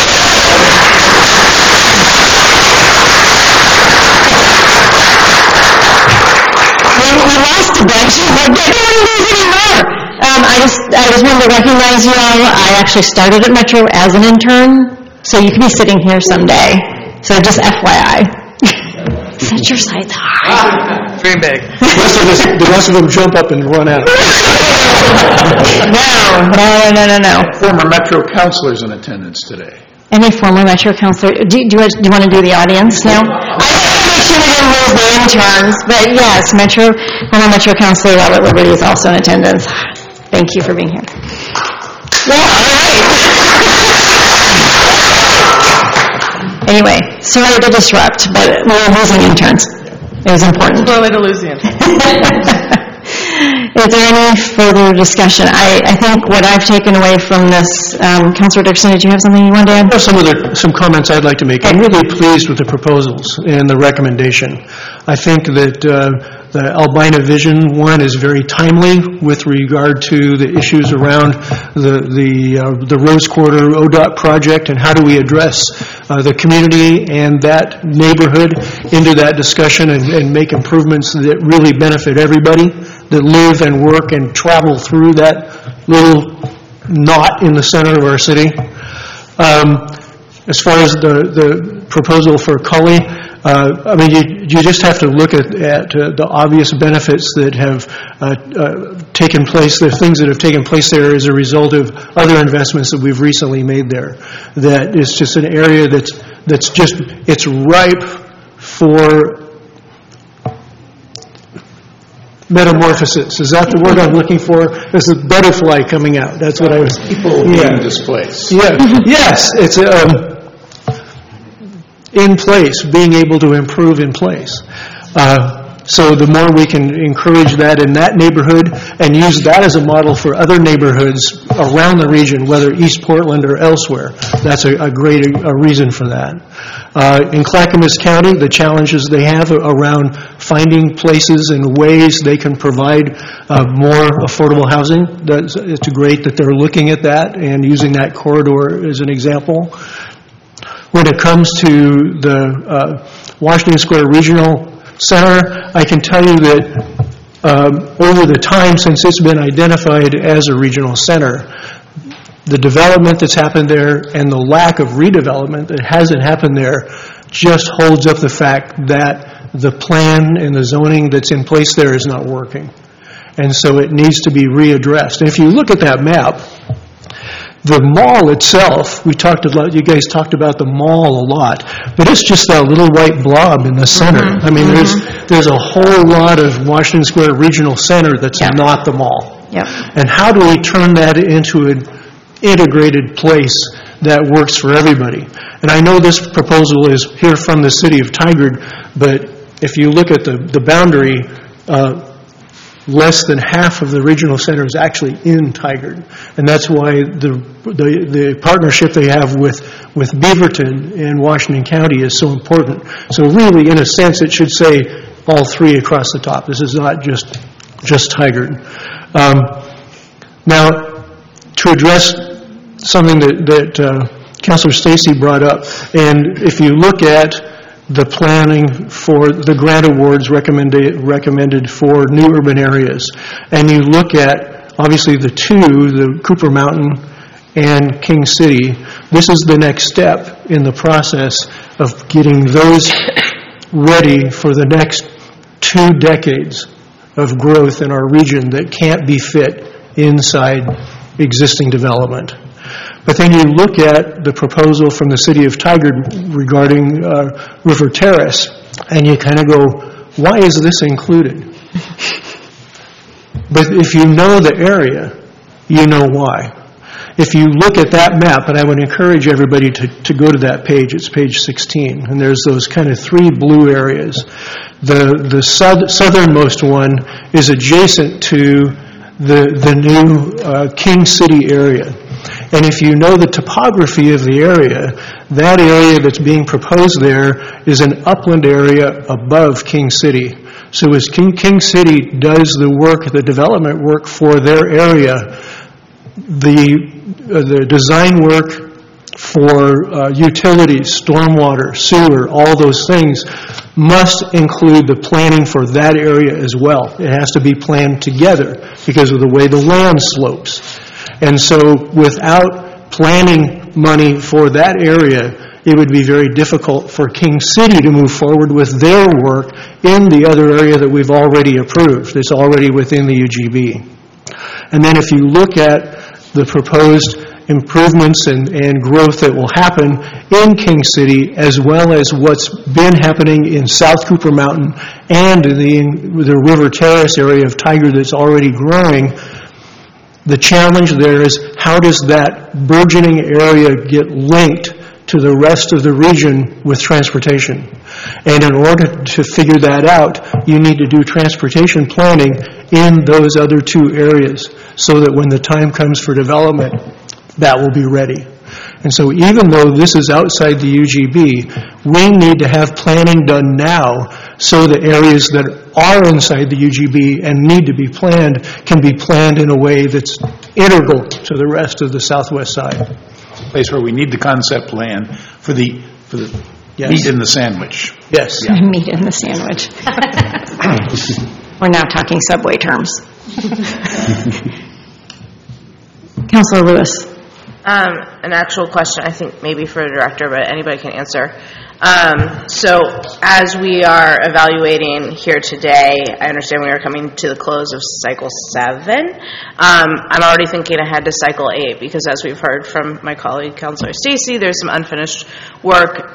We lost a bunch, but we don't lose anymore. I just wanted to recognize you all. I actually started at Metro as an intern, so you can be sitting here someday. So just FYI. Set your sights high. Dream big. The rest of them jump up and run out. No. Former Metro counselors in attendance today. Any former Metro counselor? Do you want to do the audience now? I want to make sure we didn't lose the interns, but yes, former Metro counselor Robert Liberty is also in attendance. Thank you for being here. Yeah, all right. Anyway, sorry to disrupt, but we're losing interns. It was important. Slow way to lose the interns. Is there any further discussion? I think what I've taken away from this, Councilor Dixon, did you have something you wanted to add? Some comments I'd like to make. I'm really pleased with the proposals and the recommendation. I think that the Albina Vision one is very timely with regard to the issues around the Rose Quarter ODOT project and how do we address the community and that neighborhood into that discussion and make improvements that really benefit everybody that live and work and travel through that little knot in the center of our city. As far as the proposal for Cully, I mean, you just have to look at the obvious benefits that have taken place, the things that have taken place there as a result of other investments that we've recently made there. That is just an area that's just, it's ripe for metamorphosis. Is that the word I'm looking for? There's a butterfly coming out. That's what I was... People being displaced. Yeah. Yes, it's in place, being able to improve in place. So the more we can encourage that in that neighborhood and use that as a model for other neighborhoods around the region, whether East Portland or elsewhere, that's a great reason for that. In Clackamas County, the challenges they have around finding places and ways they can provide more affordable housing, it's great that they're looking at that and using that corridor as an example. When it comes to the Washington Square Regional Center, I can tell you that over the time since it's been identified as a regional center, the development that's happened there and the lack of redevelopment that hasn't happened there just holds up the fact that the plan and the zoning that's in place there is not working. And so it needs to be readdressed. And if you look at that map, the mall itself, you guys talked about the mall a lot, but it's just that little white blob in the center. I mean, there's a whole lot of Washington Square Regional Center that's not the mall. Yep. And how do we turn that into an integrated place that works for everybody? And I know this proposal is here from the city of Tigard, but if you look at the boundary, less than half of the regional center is actually in Tigard, and that's why the partnership they have with Beaverton in Washington County is so important. So really, in a sense, it should say all three across the top. This is not just Tigard. Now, to address something that Councilor Stacy brought up, and if you look at the planning for the grant awards recommended for new urban areas. And you look at, obviously, the Cooper Mountain and King City. This is the next step in the process of getting those ready for the next 2 decades of growth in our region that can't be fit inside existing development. But then you look at the proposal from the city of Tigard regarding River Terrace, and you kind of go, why is this included? But if you know the area, you know why. If you look at that map, and I would encourage everybody to go to that page, it's page 16, and there's those kind of three blue areas. The southernmost one is adjacent to the new King City area. And if you know the topography of the area, that area that's being proposed there is an upland area above King City. So as King City does the work, the development work for their area, the design work for utilities, stormwater, sewer, all those things must include the planning for that area as well. It has to be planned together because of the way the land slopes. And so without planning money for that area, it would be very difficult for King City to move forward with their work in the other area that we've already approved. It's already within the UGB. And then if you look at the proposed improvements and growth that will happen in King City, as well as what's been happening in South Cooper Mountain and the River Terrace area of Tiger that's already growing, the challenge there is how does that burgeoning area get linked to the rest of the region with transportation? And in order to figure that out, you need to do transportation planning in those other two areas so that when the time comes for development, that will be ready. And so even though this is outside the UGB, we need to have planning done now so the areas that are inside the UGB and need to be planned can be planned in a way that's integral to the rest of the southwest side. Place where we need the concept plan for the Yes. meat in the sandwich. Yes. Meat in the sandwich. We're now talking Subway terms. Councilor Lewis. An actual question, I think maybe for the director, but anybody can answer. So as we are evaluating here today, I understand we are coming to the close of cycle 7. I'm already thinking ahead to cycle 8 because as we've heard from my colleague, Councilor Stacy, there's some unfinished work.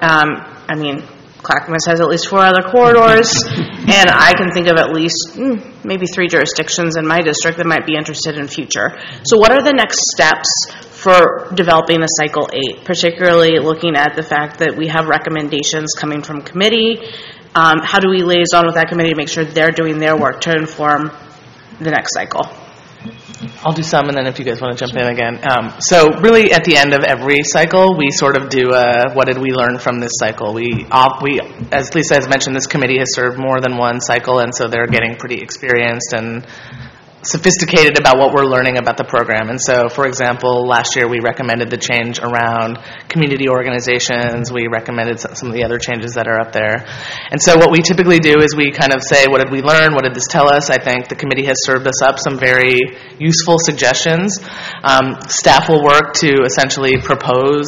Clackamas has at least 4 other corridors, and I can think of at least maybe 3 jurisdictions in my district that might be interested in future. So what are the next steps for developing a cycle 8, particularly looking at the fact that we have recommendations coming from committee? How do we liaison with that committee to make sure they're doing their work to inform the next cycle? I'll do some, and then if you guys want to jump in again. So really, at the end of every cycle, we sort of do what did we learn from this cycle? We, as Lisa has mentioned, this committee has served more than one cycle, and so they're getting pretty experienced and sophisticated about what we're learning about the program. And so, for example, last year we recommended the change around community organizations. We recommended some of the other changes that are up there. And so what we typically do is we kind of say, what did we learn? What did this tell us? I think the committee has served us up some very useful suggestions. Staff will work to essentially propose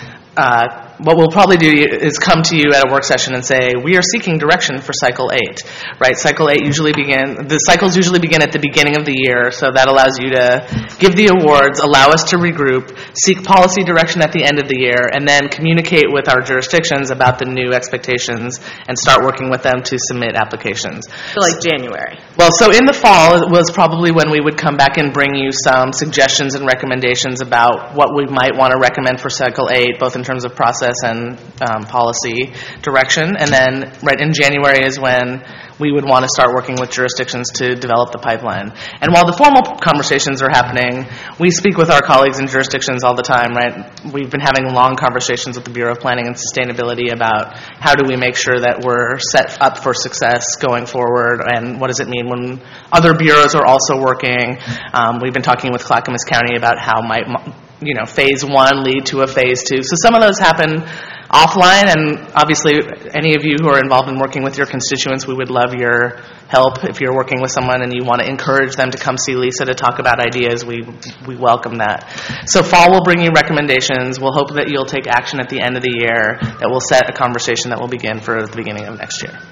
what we'll probably do is come to you at a work session and say, we are seeking direction for cycle 8, right? Cycle 8 the cycles usually begin at the beginning of the year, so that allows you to give the awards, allow us to regroup, seek policy direction at the end of the year, and then communicate with our jurisdictions about the new expectations and start working with them to submit applications. So like January. Well, so in the fall was probably when we would come back and bring you some suggestions and recommendations about what we might want to recommend for cycle 8, both in terms of process and policy direction. And then right in January is when we would want to start working with jurisdictions to develop the pipeline. And while the formal conversations are happening, we speak with our colleagues in jurisdictions all the time, right? We've been having long conversations with the Bureau of Planning and Sustainability about how do we make sure that we're set up for success going forward, and what does it mean when other bureaus are also working. We've been talking with Clackamas County about how might phase 1 lead to a phase 2. So some of those happen offline, and obviously any of you who are involved in working with your constituents, we would love your help. If you're working with someone and you want to encourage them to come see Lisa to talk about ideas, we welcome that. So fall will bring you recommendations. We'll hope that you'll take action at the end of the year that will set a conversation that will begin for the beginning of next year.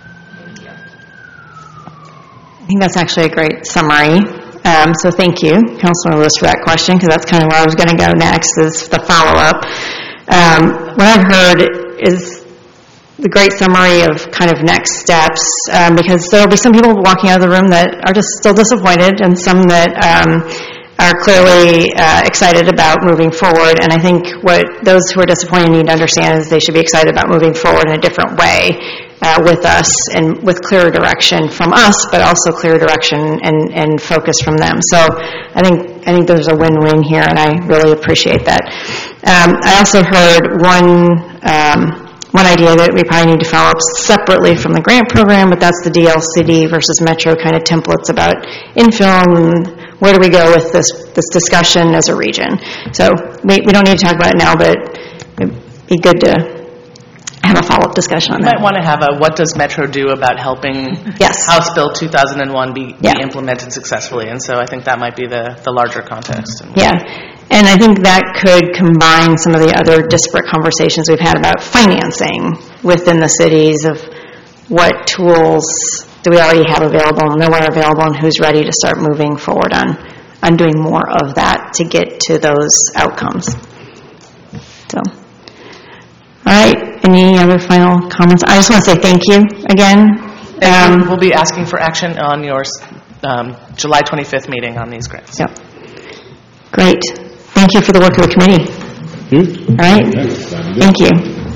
I think that's actually a great summary. So thank you, Councilor Lewis, for that question, because that's kind of where I was going to go next, is the follow-up. What I've heard is the great summary of kind of next steps, because there will be some people walking out of the room that are just still disappointed, and some that are clearly excited about moving forward. And I think what those who are disappointed need to understand is they should be excited about moving forward in a different way with us, and with clearer direction from us, but also clear direction and focus from them. So I think there's a win-win here, and I really appreciate that. I also heard one idea that we probably need to follow up separately from the grant program, but that's the DLCD versus Metro kind of templates about infill, and where do we go with this discussion as a region. So we don't need to talk about it now, but it'd be good to have a follow-up discussion on You that. might want to have a, what does Metro do about helping Yes. House Bill 2001 be Yeah. implemented successfully? And so I think that might be the larger context. Yeah, and I think that could combine some of the other disparate conversations we've had about financing within the cities, of what tools do we already have available, know are available, and who's ready to start moving forward on doing more of that to get to those outcomes. So, all right, any other final comments? I just want to say thank you again. We'll be asking for action on your July 25th meeting on these grants. Yep. Great. Thank you for the work of the committee. All right. Thank you.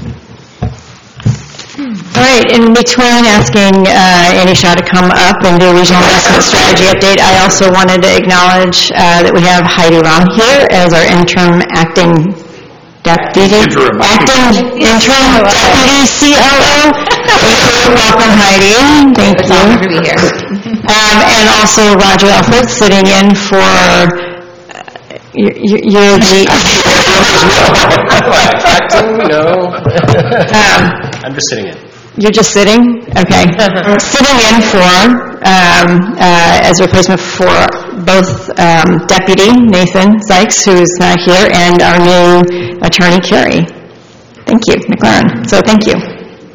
All right. In between asking Andy Shaw to come up and do a regional investment strategy update, I also wanted to acknowledge that we have Heidi Ron here as our interim acting deputy COO. Welcome, Heidi. Thank you. It's an honor to be here. And also Roger Elford sitting in for. You're the... No. I'm just sitting in. You're just sitting? Okay. Sitting in for, as a replacement for both Deputy Nathan Sykes, who's not here, and our new Attorney Carrie. Thank you, McLaren. So thank you.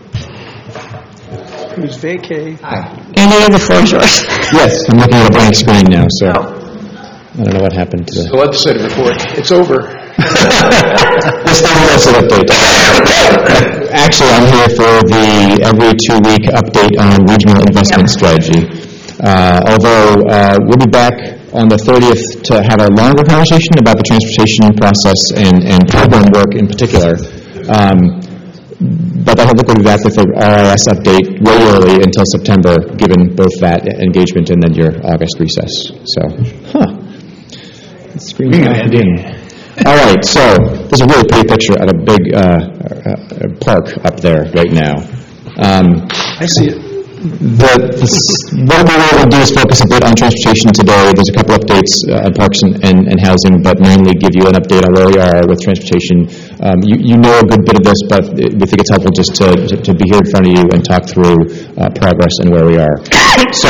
Who's vacay? Andy, the floor is yours. Yes, I'm looking at a blank screen now, so I don't know what happened to the... The legislative report, it's over. Just a legislative update. Actually, I'm here for the every 2-week update on regional investment strategy. Although we'll be back on the 30th to have a longer conversation about the transportation process and program work in particular. But I hope we'll be back with the RIS update regularly until September, given both that engagement and then your August recess. So, the screen's not ending. All right, so there's a really pretty picture at a big park up there right now. I see it. What we will do is focus a bit on transportation today. There's a couple updates on parks and housing, but mainly give you an update on where we are with transportation. You know a good bit of this, but we think it's helpful just to be here in front of you and talk through progress and where we are. So,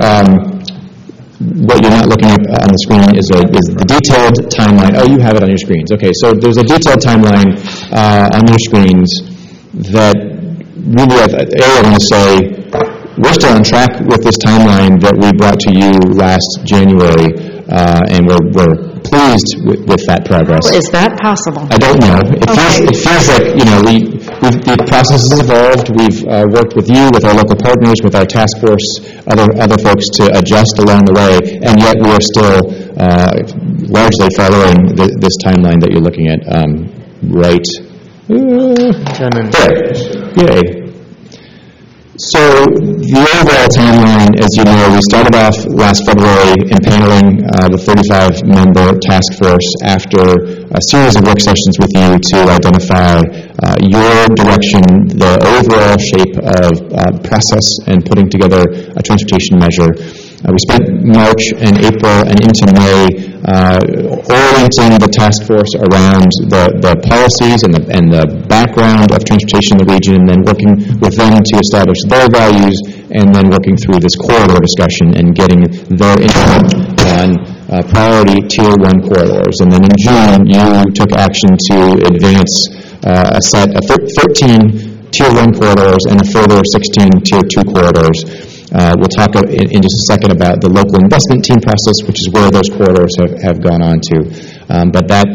what you're not looking at on the screen is the detailed timeline. Oh, you have it on your screens. Okay, so there's a detailed timeline on your screens that really, I want to say, we're still on track with this timeline that we brought to you last January, and we're pleased with that progress. Is that possible? I don't know. It feels like, the process has evolved. We've worked with you, with our local partners, with our task force, other folks to adjust along the way, and yet we are still largely following this timeline that you're looking at right there. Yay. So the overall timeline, as you know, we started off last February impaneling the 35-member task force after a series of work sessions with you to identify your direction, the overall shape of process, and putting together a transportation measure. We spent March and April and into May orienting the task force around the policies and the background of transportation in the region, and then working with them to establish their values, and then working through this corridor discussion and getting their input on priority Tier 1 corridors. And then in June, you took action to advance a set of 13 Tier 1 corridors and a further 16 Tier 2 corridors. We'll talk in just a second about the local investment team process, which is where those corridors have gone on to. But that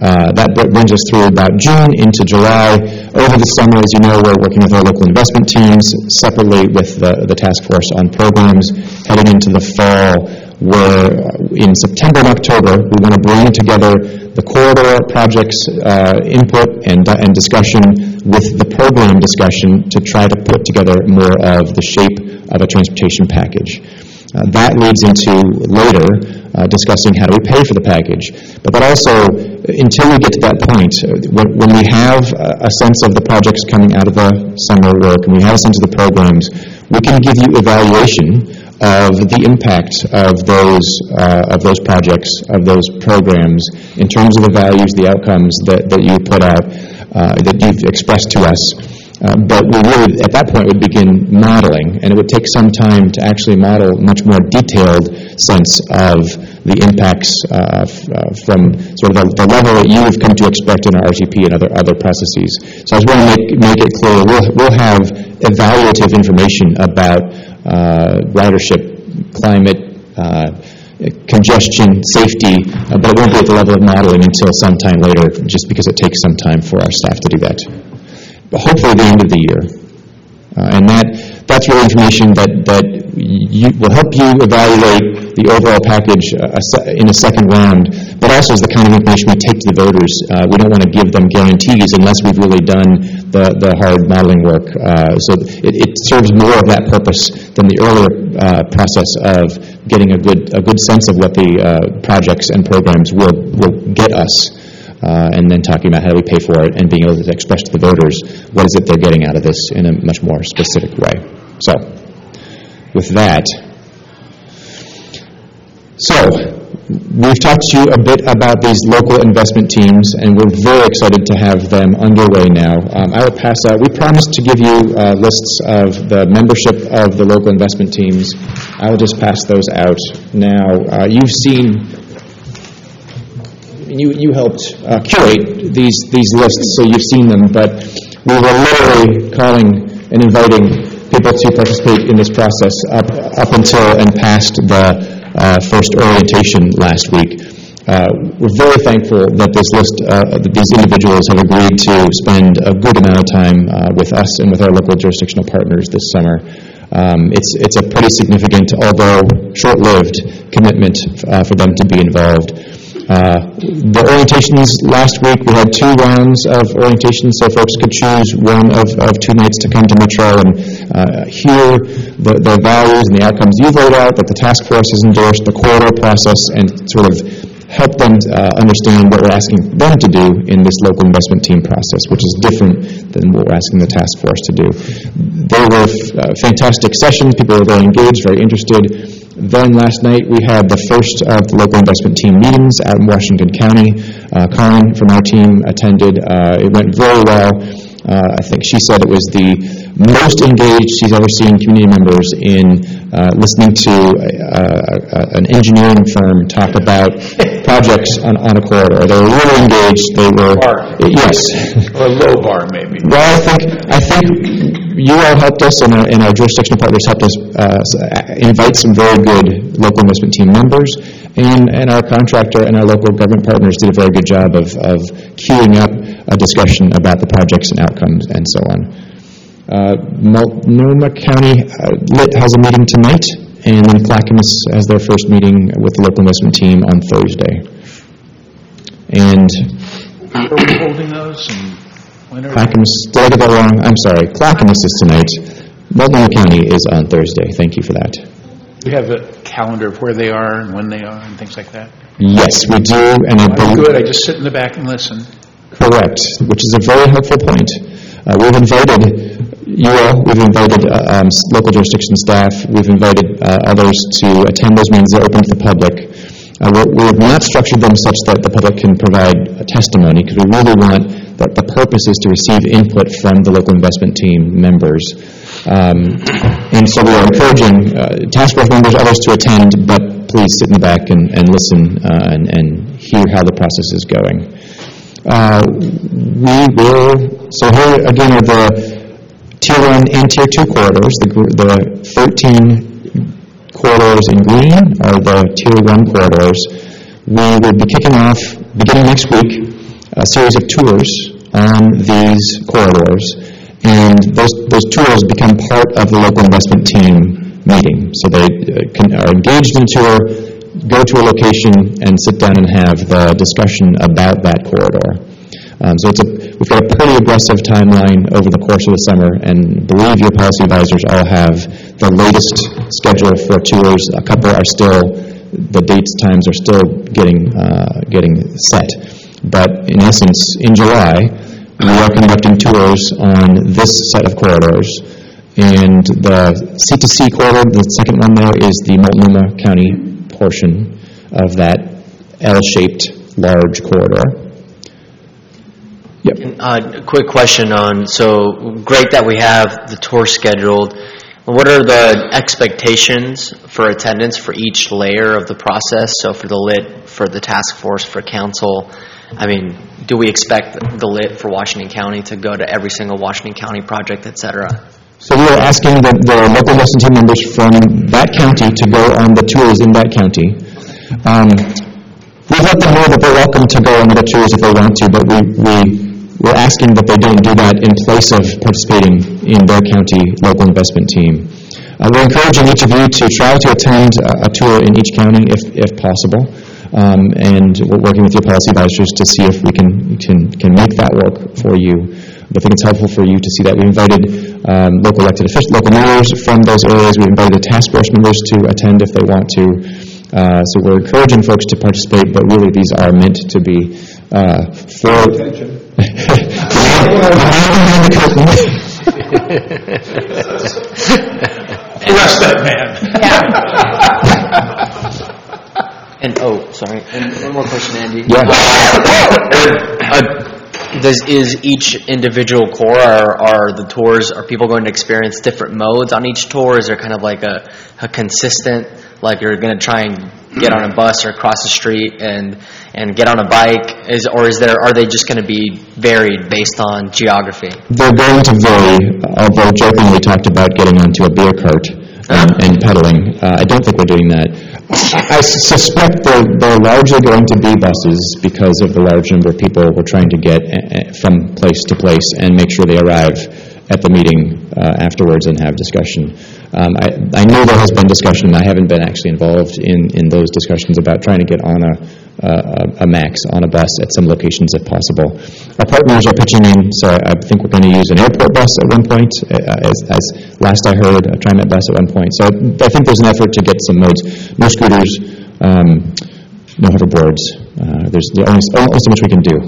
That brings us through about June into July. Over the summer, as you know, we're working with our local investment teams, separately with the task force on programs. Heading into the fall, where in September and October, we want to bring together the corridor projects input and discussion with the program discussion to try to put together more of the shape of a transportation package. That leads into later discussing how do we pay for the package. But that also, until we get to that point, when we have a sense of the projects coming out of the summer work and we have a sense of the programs, we can give you evaluation of the impact of those projects, of those programs, in terms of the values, the outcomes that you put out, that you've expressed to us. But we really, at that point, would begin modeling, and it would take some time to actually model a much more detailed sense of the impacts from sort of the level that you have come to expect in our RTP and other processes. So I just want to make it clear, we'll have evaluative information about ridership, climate, congestion, safety, but it won't be at the level of modeling until sometime later, just because it takes some time for our staff to do that. But hopefully the end of the year. And that's really information that will help you evaluate the overall package in a second round, but also is the kind of information we take to the voters. We don't want to give them guarantees unless we've really done the hard modeling work. So it serves more of that purpose than the earlier process of getting a good sense of what the projects and programs will get us. And then talking about how do we pay for it and being able to express to the voters what is it they're getting out of this in a much more specific way. So, with that, we've talked to you a bit about these local investment teams, and we're very excited to have them underway now. I will pass out, we promised to give you lists of the membership of the local investment teams. I will just pass those out now. You've seen... You helped curate these lists, so you've seen them, but we were literally calling and inviting people to participate in this process up until and past the first orientation last week. We're very thankful that this list, that these individuals have agreed to spend a good amount of time with us and with our local jurisdictional partners this summer. It's a pretty significant, although short-lived, commitment for them to be involved. The orientations last week, we had 2 rounds of orientations, so folks could choose one of 2 nights to come to Metro and hear the values and the outcomes you've laid out, that the task force has endorsed, the corridor process, and sort of help them understand what we're asking them to do in this local investment team process, which is different than what we're asking the task force to do. They were fantastic sessions. People were very engaged, very interested. Then last night we had the first of the local investment team meetings out in Washington County. Colin from our team attended. It went very well. I think she said it was the most engaged she's ever seen community members in listening to an engineering firm talk about projects on a corridor. They were really engaged. They were... Yes. Or a low bar, maybe. Well, I think you all helped us, and our jurisdictional partners helped us invite some very good local investment team members, and our contractor and our local government partners did a very good job of queuing up a discussion about the projects and outcomes and so on. Multnomah County Lit has a meeting tonight, and then Clackamas has their first meeting with the local investment team on Thursday. And where are we holding those? And when are Clackamas, did I get that wrong? I'm sorry. Clackamas is tonight. Multnomah County is on Thursday. Thank you for that. we have a calendar of where they are and when they are and things like that? Yes, we do. And I believe... Good, I just sit in the back and listen. Correct, which is a very helpful point. We've invited you all, we've invited local jurisdiction staff, we've invited others to attend those meetings that are open to the public. We have not structured them such that the public can provide a testimony, because we really want that the purpose is to receive input from the local investment team members. And so we are encouraging task force members, others to attend, but please sit in the back and listen and hear how the process is going. So here again are the Tier 1 and Tier 2 corridors. The 13 corridors in green are the Tier 1 corridors. We will be kicking off, beginning next week, a series of tours on these corridors, and those tours become part of the local investment team meeting. So they are engaged in tour, go to a location, and sit down and have the discussion about that corridor. So we've got a pretty aggressive timeline over the course of the summer, and believe your policy advisors all have the latest schedule for tours. A couple are still, the dates, times are still getting set. But in essence, in July, we are conducting tours on this set of corridors. And the C2C corridor, the second one there, is the Multnomah County portion of that L-shaped large corridor. Yep. Quick question on, so great that we have the tour scheduled. What are the expectations for attendance for each layer of the process? So for the LIT, for the task force, for council, I mean, do we expect the LIT for Washington County to go to every single Washington County project, et cetera? So we are asking the local investment team members from that county to go on the tours in that county. We've let them know that they're welcome to go on other tours if they want to, but we're asking that they don't do that in place of participating in their county local investment team. We're encouraging each of you to try to attend a tour in each county if possible, and we're working with your policy advisors to see if we can make that work for you. But I think it's helpful for you to see that. We invited local elected officials, local mayors from those areas. We invited the task force members to attend if they want to. So we're encouraging folks to participate, but really these are meant to be for... Arrest that man. And sorry, and one more question, Andy. Yeah. Is each individual core, are the tours, are people going to experience different modes on each tour? Is there kind of like a consistent, like you're going to try and get on a bus or cross the street and get on a bike? Are they just going to be varied based on geography? They're going to vary, although jokingly talked about getting onto a beer cart and pedaling. I don't think we're doing that. I suspect they're largely going to be buses because of the large number of people we're trying to get from place to place and make sure they arrive at the meeting afterwards and have discussion. I know there has been discussion, and I haven't been actually involved in those discussions about trying to get on a MAX on a bus at some locations if possible. Our partners are pitching in, so I think we're going to use an airport bus at one point, as last I heard, a TriMet bus at one point. So I think there's an effort to get some modes. No scooters, no hoverboards. There's only so much we can do.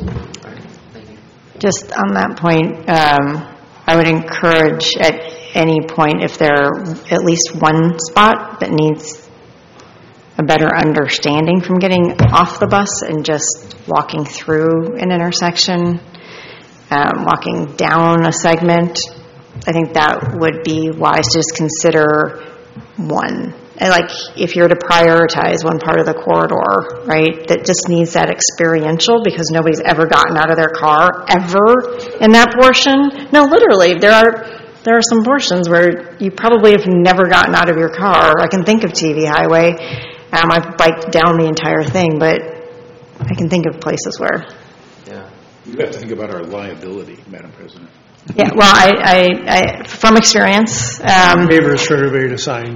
Just on that point, I would encourage at any point, if there are at least one spot that needs a better understanding from getting off the bus and just walking through an intersection, walking down a segment, I think that would be wise to just consider one. And like if you're to prioritize one part of the corridor, right, that just needs that experiential because nobody's ever gotten out of their car ever in that portion. No, literally, there are some portions where you probably have never gotten out of your car. I can think of TV Highway. I've biked down the entire thing, but I can think of places where. Yeah. You have to think about our liability, Madam President. Yeah, well, I from experience. Waivers for everybody to sign.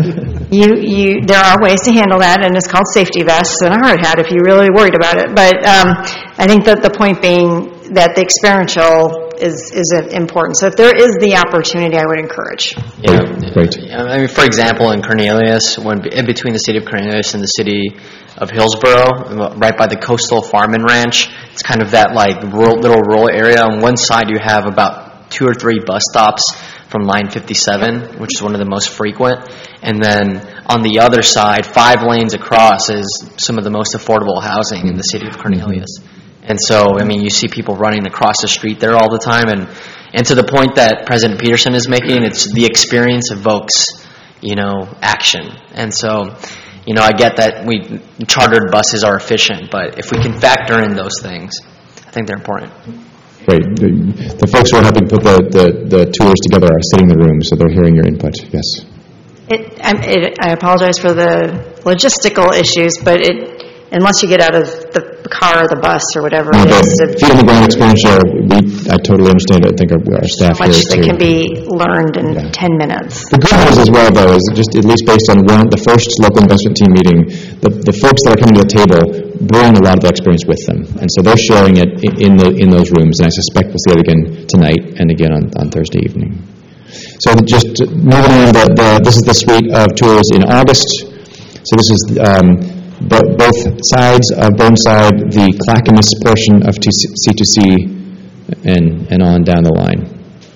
There are ways to handle that, and it's called safety vests and a hard hat if you're really worried about it. But I think that the point being that the experiential is important. So if there is the opportunity, I would encourage. Yeah, great. I mean, for example, in Cornelius, when in between the city of Cornelius and the city of Hillsborough, right by the coastal farm and ranch, it's kind of that like little rural area. On one side, you have about 2 or 3 bus stops from line 57, which is one of the most frequent, and then on the other side, 5 lanes across is some of the most affordable housing in the city of Cornelius. And so, I mean, you see people running across the street there all the time, and to the point that President Peterson is making, it's the experience evokes, action. And so, I get that chartered buses are efficient, but if we can factor in those things, I think they're important. Great. The folks who are helping put the tours together are sitting in the room, so they're hearing your input. Yes. I apologize for the logistical issues, but unless you get out of the car or the bus or whatever No, it but is. feet on the ground experiential, I totally understand it. I think our staff So here much too. that can be learned in 10 minutes. The good news as well, though, is just at least based on the first local investment team meeting, the folks that are coming to the table bring a lot of the experience with them. And so they're sharing it in those rooms, and I suspect we'll see it again tonight and again on Thursday evening. So just moving on, this is the suite of tours in August. So this is both sides of Burnside, the Clackamas portion of C2C, and on down the line.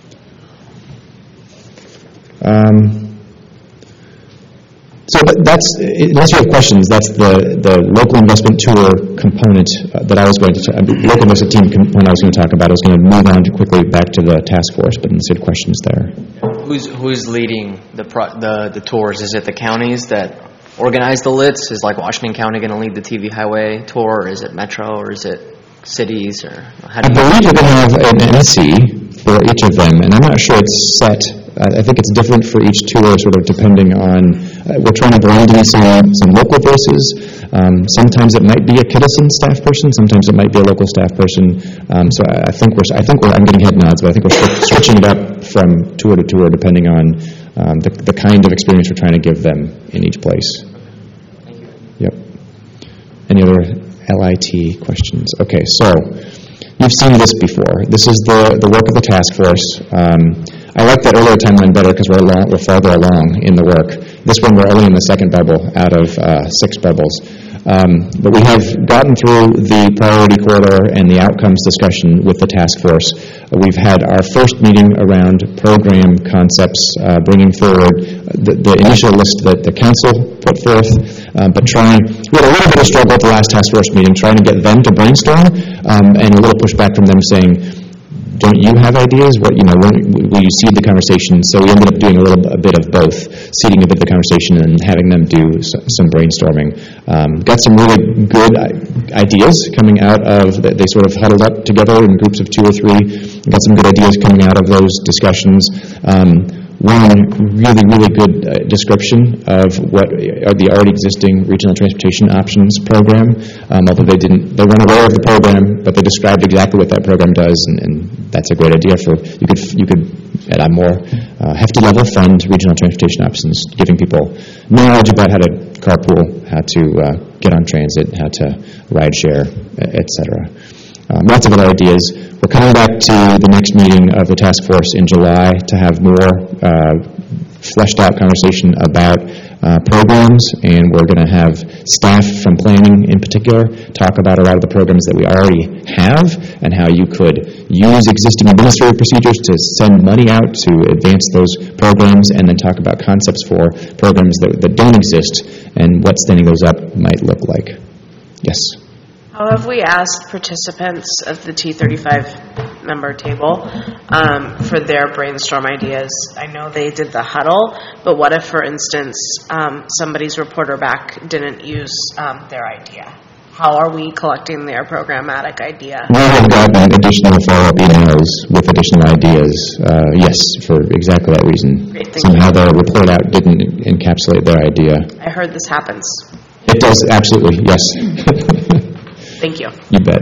So that's, unless you have questions, that's the local investment tour component that I was going to, local investment team component I was going to talk about. I was going to move on quickly back to the task force, but unless you had questions there. Who's leading the tours? Is it the counties that organize the LITs? Is like Washington County going to lead the TV highway tour, or is it Metro, or is it cities, or how do you... I believe you're going to have an NSC for each of them, and I'm not sure it's set. I think it's different for each tour, sort of depending on, we're trying to blend in some local voices. Sometimes it might be a Kittleson staff person, sometimes it might be a local staff person. So I think I'm getting head nods, but I think we're switching it up from tour to tour depending on the kind of experience we're trying to give them in each place. Yep. Any other LIT questions? Okay, so you've seen this before. This is the work of the task force. I like that earlier timeline better because we're farther along in the work. This one, we're only in the second bubble out of 6 bubbles. But we have gotten through the priority corridor and the outcomes discussion with the task force. We've had our first meeting around program concepts, bringing forward the initial list that the council put forth, but we had a little bit of struggle at the last task force meeting, trying to get them to brainstorm, and a little pushback from them saying, don't you have ideas? Will you seed the conversation? So we ended up doing a bit of both, seeding a bit of the conversation and having them do some brainstorming. Got some really good ideas coming out of, they sort of huddled up together in groups of 2 or 3. Got some good ideas coming out of those discussions. One really, really good description of what are the already existing regional transportation options program. Although they weren't aware of the program, but they described exactly what that program does, and that's a great idea for, you could at a more hefty level fund regional transportation options, giving people knowledge about how to carpool, how to get on transit, how to ride share, etc. Lots of other ideas. We're coming back to the next meeting of the task force in July to have more fleshed out conversation about programs, and we're going to have staff from planning in particular talk about a lot of the programs that we already have and how you could use existing administrative procedures to send money out to advance those programs, and then talk about concepts for programs that don't exist and what standing those up might look like. Yes? How have we asked participants of the T35 member table for their brainstorm ideas? I know they did the huddle, but what if, for instance, somebody's reporter back didn't use their idea? How are we collecting their programmatic idea? We have gotten additional follow-up emails with additional ideas, yes, for exactly that reason. Great, somehow the report out didn't encapsulate their idea. I heard this happens. It does, absolutely, yes. Thank you. You bet.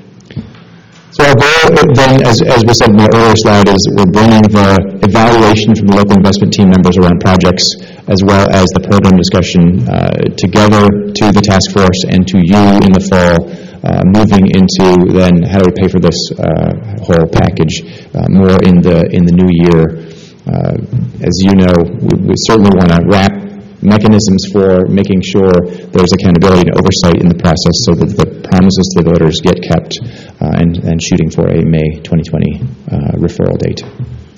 So our goal then, as we said in the earlier slide, is we're bringing the evaluation from the local investment team members around projects, as well as the program discussion together to the task force and to you in the fall, moving into then how do we pay for this whole package more in the new year. As you know, we certainly want to wrap mechanisms for making sure there's accountability and oversight in the process so that the promises to the voters get kept, and shooting for a May 2020 referral date.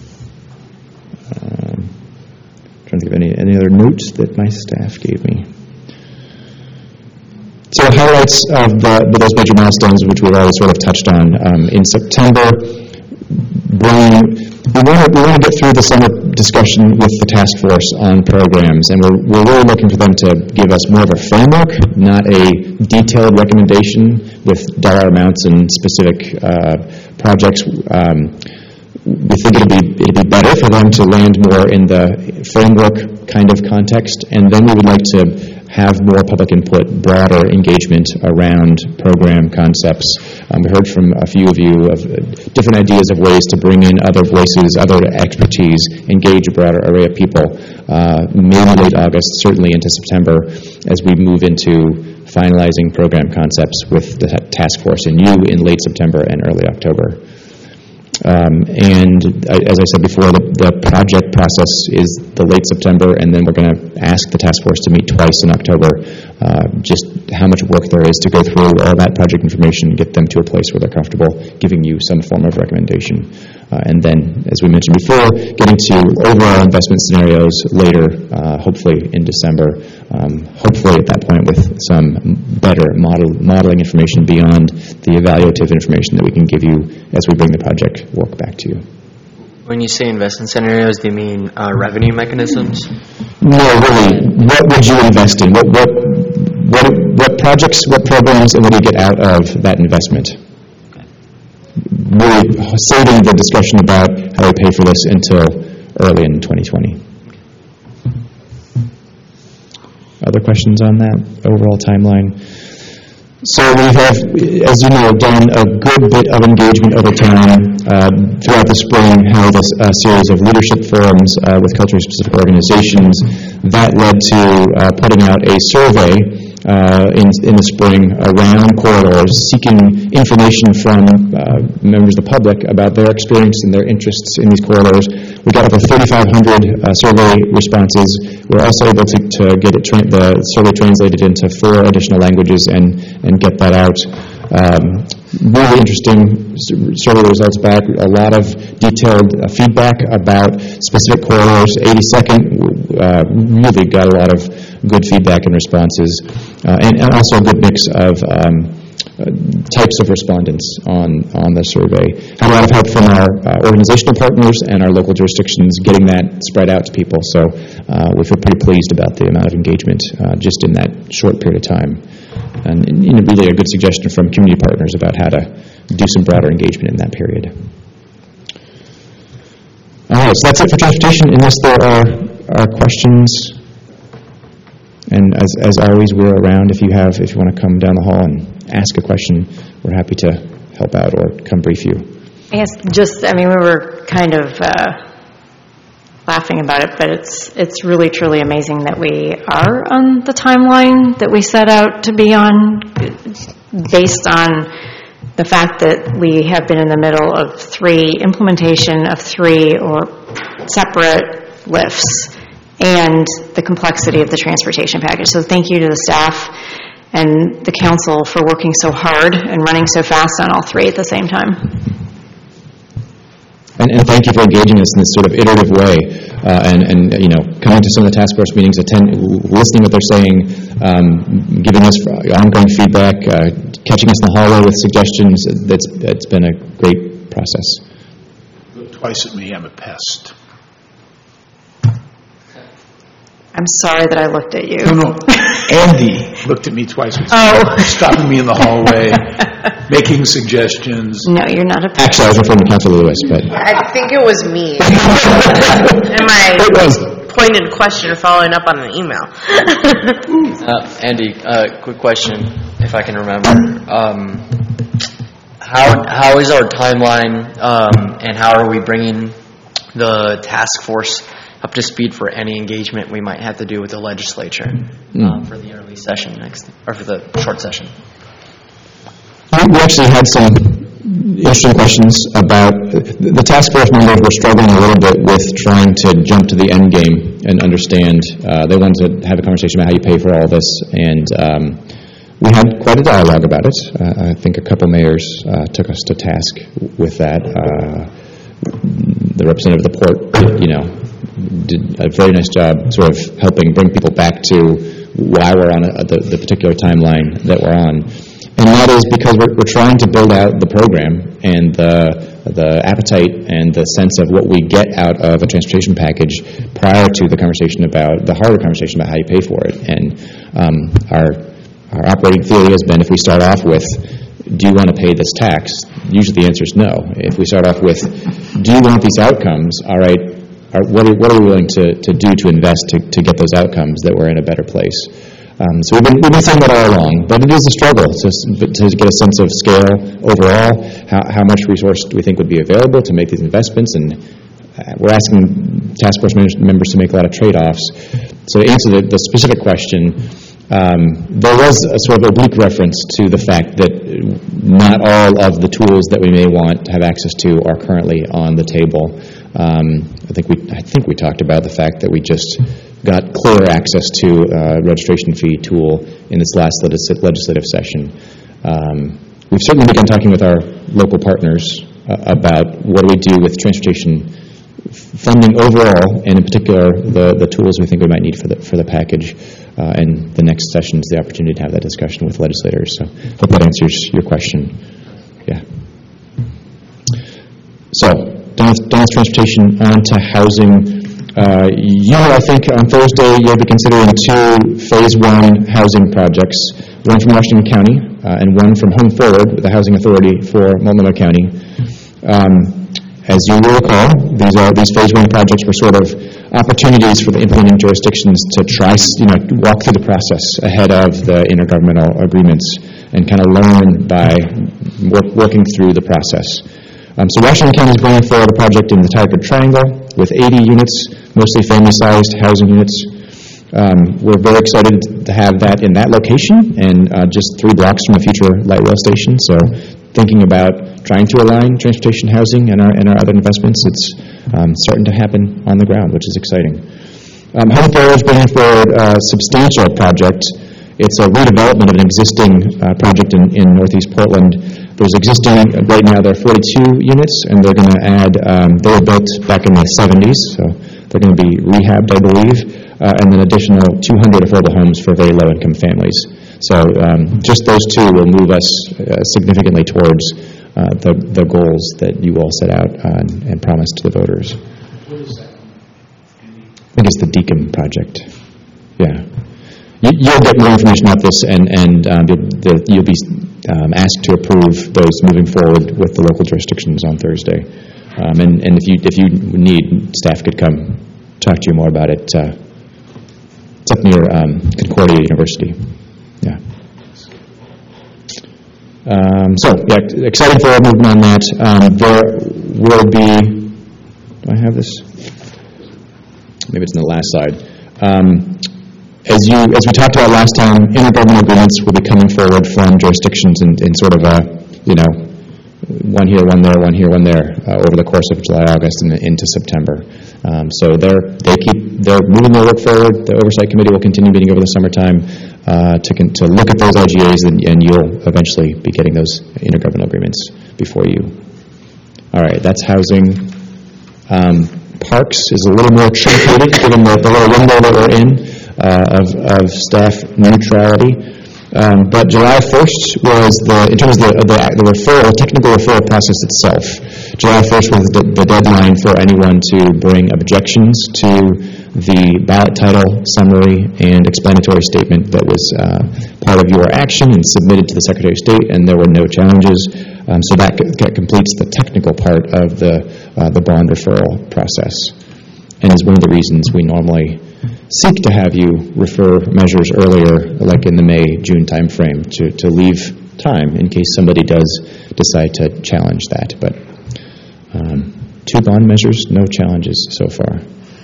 Trying to think of any other notes that my staff gave me. So highlights of those major milestones, which we've already sort of touched on. In September, we want to get through the summer discussion with the task force on programs, and we're really looking for them to give us more of a framework, not a detailed recommendation with dollar amounts and specific projects. We think it'd be better for them to land more in the framework kind of context, and then we would like to have more public input, broader engagement around program concepts. We heard from a few of you of different ideas of ways to bring in other voices, other expertise, engage a broader array of people, maybe late August, certainly into September, as we move into finalizing program concepts with the task force and you in late September and early October. As I said before, the project process is the late September, and then we're going to ask the task force to meet twice in October. Just how much work there is to go through all that project information, get them to a place where they're comfortable giving you some form of recommendation. And then, as we mentioned before, getting to overall investment scenarios later, hopefully in December, hopefully at that point with some better modeling information beyond the evaluative information that we can give you as we bring the project work back to you. When you say investment scenarios, do you mean revenue mechanisms? No, really, what would you invest in? What projects, what programs, and what do you get out of that investment? Really saving the discussion about how we pay for this until early in 2020. Other questions on that overall timeline? So we have, as you know, done a good bit of engagement over time. Throughout the spring, held a series of leadership forums with culturally specific organizations. That led to putting out a survey in the spring around corridors, seeking information from members of the public about their experience and their interests in these corridors. We got over 3,500 survey responses. We're also able to get the survey translated into 4 additional languages and get that out. Really interesting survey results back. A lot of detailed feedback about specific corridors. 82nd really got a lot of good feedback and responses, and also a good mix of types of respondents on the survey. Had a lot of help from our organizational partners and our local jurisdictions getting that spread out to people. So we feel pretty pleased about the amount of engagement just in that short period of time. And really a good suggestion from community partners about how to do some broader engagement in that period. All right, so that's it for transportation, unless there are questions. And as always, we're around if you want to come down the hall and ask a question. We're happy to help out or come brief you. I guess we were kind of laughing about it, but it's really, truly amazing that we are on the timeline that we set out to be on, based on the fact that we have been in the middle of implementation of 3 or separate lifts, and the complexity of the transportation package. So thank you to the staff and the council for working so hard and running so fast on all 3 at the same time. And thank you for engaging us in this sort of iterative way, and coming to some of the task force meetings, listening what they're saying, giving us ongoing feedback, catching us in the hallway with suggestions. It's been a great process. Look twice at me, I'm a pest. I'm sorry that I looked at you. No. Andy looked at me twice. Stopping me in the hallway, making suggestions. No, you're not a pest. Actually, I was referring to Councilor Lewis, but... I think it was me. And my pointed question following up on an email. Andy, quick question, if I can remember. How is our timeline, and how are we bringing the task force up to speed for any engagement we might have to do with the legislature for the early session or for the short session? We actually had some interesting questions about the task force members were struggling a little bit with trying to jump to the end game and understand. They wanted to have a conversation about how you pay for all this, and we had quite a dialogue about it. I think a couple mayors took us to task with that. The representative of the port, did a very nice job sort of helping bring people back to why we're on the particular timeline that we're on. And that is because we're trying to build out the program and the appetite and the sense of what we get out of a transportation package prior to the harder conversation about how you pay for it. And our operating theory has been, if we start off with, do you want to pay this tax? Usually the answer is no. If we start off with, do you want these outcomes? All right, what are we willing to do to invest to get those outcomes that we're in a better place? So we've been saying that all along, but it is a struggle to get a sense of scale overall. How much resource do we think would be available to make these investments? And we're asking task force members to make a lot of trade-offs. So to answer the specific question, there was a sort of oblique reference to the fact that not all of the tools that we may want to have access to are currently on the table. I think we talked about the fact that we just got clear access to a registration fee tool in this last legislative session. We've certainly begun talking with our local partners about what do we do with transportation funding overall, and in particular the tools we think we might need for the package. And the next session is the opportunity to have that discussion with legislators. So hope that answers your question. Yeah. So Donald's transportation on to housing. I think on Thursday you'll be considering 2 Phase 1 housing projects, one from Washington County and one from Home Forward with the Housing Authority for Multnomah County. As you will recall, these Phase 1 projects were sort of opportunities for the implementing jurisdictions to try, walk through the process ahead of the intergovernmental agreements and kind of learn by working through the process. So Washington County is bringing forward a project in the Tigard Triangle with 80 units, mostly family-sized housing units. We're very excited to have that in that location and just 3 blocks from a future light rail station. So thinking about trying to align transportation, housing, and our other investments, it's starting to happen on the ground, which is exciting. Home Forward is bringing forward a substantial project. It's a redevelopment of an existing project in Northeast Portland. There's existing, right now there are 42 units, and they're going to add, they were built back in the 70s, so they're going to be rehabbed, I believe, and then additional 200 affordable homes for very low-income families. So just those 2 will move us significantly towards the goals that you all set out and promised to the voters. What is that? I think it's the Deacon project. Yeah. You'll get more information about this, and you'll be asked to approve those moving forward with the local jurisdictions on Thursday. And if you need, staff could come talk to you more about it. It's up near Concordia University. Yeah. Excited for a movement on that. There will be. Do I have this? Maybe it's on the last slide. As we talked about last time, intergovernmental agreements will be coming forward from jurisdictions in sort of a, one here, one there, one here, one there, over the course of July, August, and into September. So they're moving their work forward. The Oversight Committee will continue meeting over the summertime to look at those IGAs, and you'll eventually be getting those intergovernmental agreements before you. All right, that's housing. Parks is a little more truncated given the little window that we're in. Of staff neutrality. But July 1st was in terms of the technical referral process itself, July 1st was the deadline for anyone to bring objections to the ballot title, summary, and explanatory statement that was part of your action and submitted to the Secretary of State, and there were no challenges. So that completes the technical part of the bond referral process, and is one of the reasons we normally seek to have you refer measures earlier, like in the May-June time frame, to leave time in case somebody does decide to challenge that. But 2 bond measures, no challenges so far.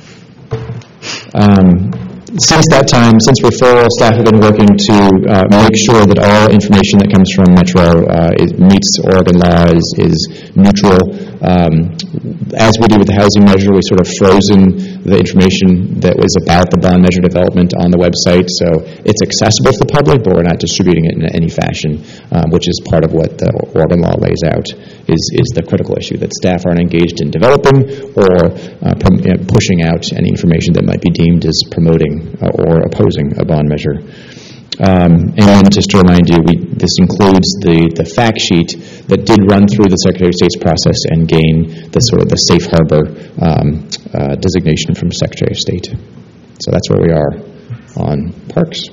Since that time, since referral, staff have been working to make sure that all information that comes from Metro meets Oregon law, is neutral. As we do with the housing measure, we sort of frozen the information that was about the bond measure development on the website, so it's accessible to the public, but we're not distributing it in any fashion, which is part of what the Oregon law lays out, is the critical issue, that staff aren't engaged in developing or pushing out any information that might be deemed as promoting or opposing a bond measure. And just to remind you, this includes the fact sheet that did run through the Secretary of State's process and gain the sort of the safe harbor designation from Secretary of State. So that's where we are on parks.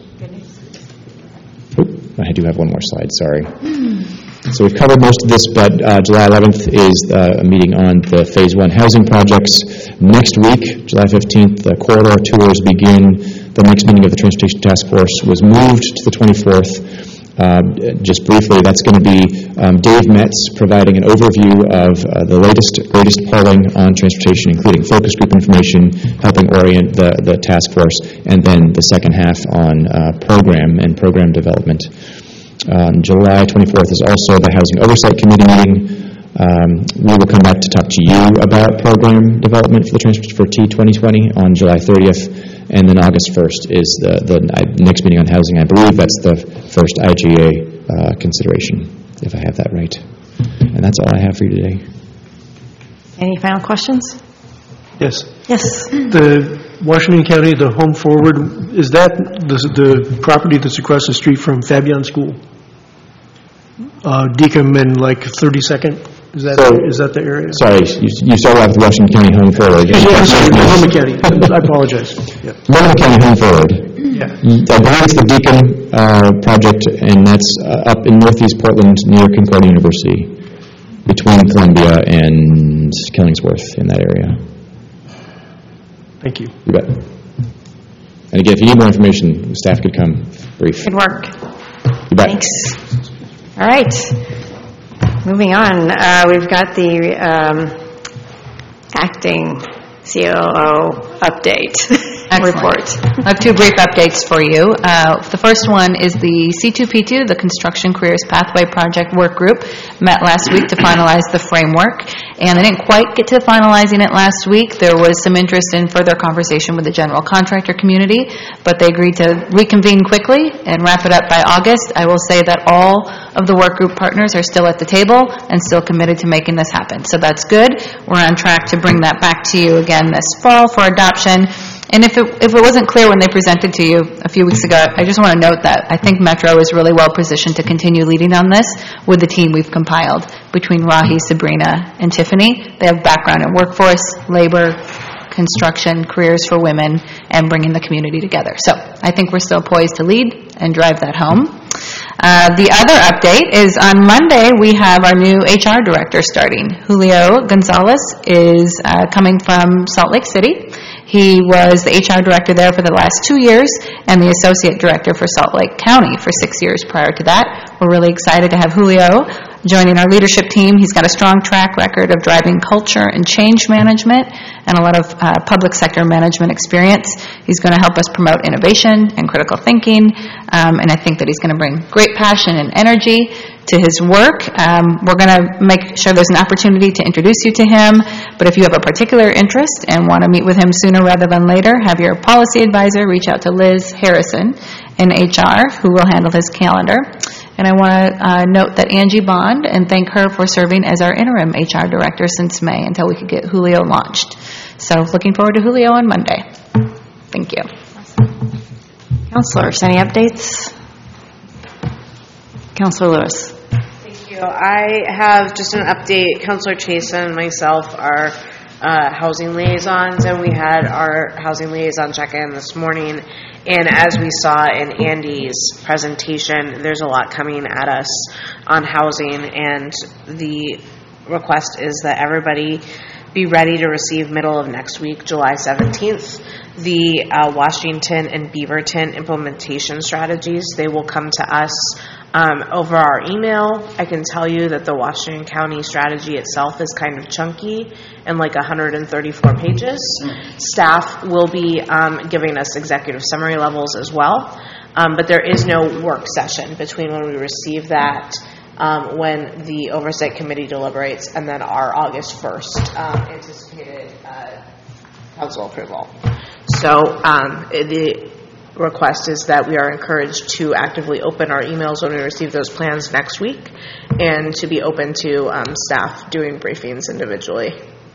I do have one more slide, sorry. So we've covered most of this, but July 11th is a meeting on the Phase 1 housing projects. Next week, July 15th, the corridor tours begin. the next meeting of the Transportation Task Force was moved to the 24th. Just briefly, that's going to be Dave Metz providing an overview of the greatest polling on transportation, including focus group information, helping orient the task force, and then the second half on program and program development. July 24th is also the Housing Oversight Committee meeting. We will come back to talk to you about program development for T2020 on July 30th. And then August 1st is the next meeting on housing. I believe that's the first IGA consideration, if I have that right. And that's all I have for you today. Any final questions? Yes. Yes. The Washington County, the Home Forward, is that the property that's across the street from Fabian School? Deacom and like 32nd? Is that the area? Sorry, you started off with Washington County Home Forward. Yeah, sorry, Multnomah County. I apologize. Yeah. Multnomah County Home Forward. Yeah. I believe it's the Deacon project, and that's up in northeast Portland near Concordia University, between Columbia and Killingsworth in that area. Thank you. You bet. And again, if you need more information, staff could come brief. Good work. You bet. Thanks. All right. Moving on, we've got the acting COO update report. I have two brief updates for you. The first one is the C2P2, the Construction Careers Pathway Project Work Group, met last week to finalize the framework, and they didn't quite get to finalizing it last week. There was some interest in further conversation with the general contractor community, but they agreed to reconvene quickly and wrap it up by August. I will say that all of the work group partners are still at the table and still committed to making this happen. So that's good. We're on track to bring that back to you again this fall for adoption. And if it wasn't clear when they presented to you a few weeks ago, I just want to note that I think Metro is really well positioned to continue leading on this with the team we've compiled between Rahi, Sabrina, and Tiffany. They have background in workforce, labor, construction, careers for women, and bringing the community together. So I think we're still poised to lead and drive that home. The other update is on Monday, we have our new HR director starting. Julio Gonzalez is coming from Salt Lake City. He was the HR director there for the last 2 years and the associate director for Salt Lake County for 6 years prior to that. We're really excited to have Julio joining our leadership team. He's got a strong track record of driving culture and change management and a lot of public sector management experience. He's going to help us promote innovation and critical thinking, and I think that he's going to bring great passion and energy to his work. We're going to make sure there's an opportunity to introduce you to him, but if you have a particular interest and want to meet with him sooner rather than later, have your policy advisor reach out to Liz Harrison in HR, who will handle his calendar. And I want to note that Angie Bond, and thank her for serving as our interim HR director since May until we could get Julio launched. So looking forward to Julio on Monday. Thank you. Councilors, any updates? Councilor Lewis. Thank you. I have just an update. Councilor Chasen and myself are housing liaisons, and we had our housing liaison check-in this morning. And as we saw in Andy's presentation, there's a lot coming at us on housing, and the request is that everybody be ready to receive middle of next week, July 17th, the Washington and Beaverton implementation strategies. They will come to us over our email. I can tell you that the Washington County strategy itself is kind of chunky and like 134 pages. Staff will be giving us executive summary levels as well, but there is no work session between when we receive that, when the Oversight Committee deliberates, and then our August 1st anticipated council approval. So the request is that we are encouraged to actively open our emails when we receive those plans next week, and to be open to staff doing briefings individually.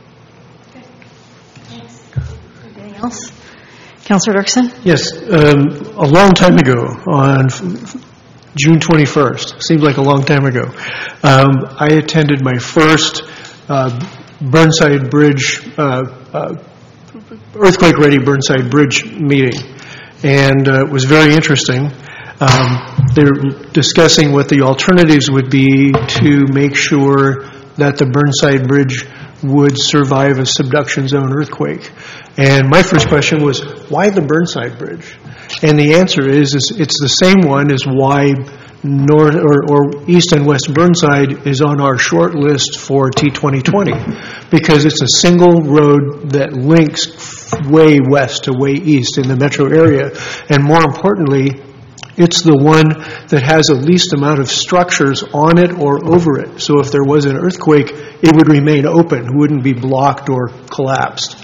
Anything else? Councilor Dirksen? Yes. A long time ago, on June 21st, seems like a long time ago, I attended my first Burnside Bridge, earthquake-ready Burnside Bridge meeting, and it was very interesting. They're discussing what the alternatives would be to make sure that the Burnside Bridge would survive a subduction zone earthquake. And my first question was, why the Burnside Bridge? And the answer is it's the same one as why North or East and West Burnside is on our short list for T2020, because it's a single road that links way west to way east in the metro area, and more importantly, it's the one that has the least amount of structures on it or over it. So if there was an earthquake, it would remain open, wouldn't be blocked or collapsed.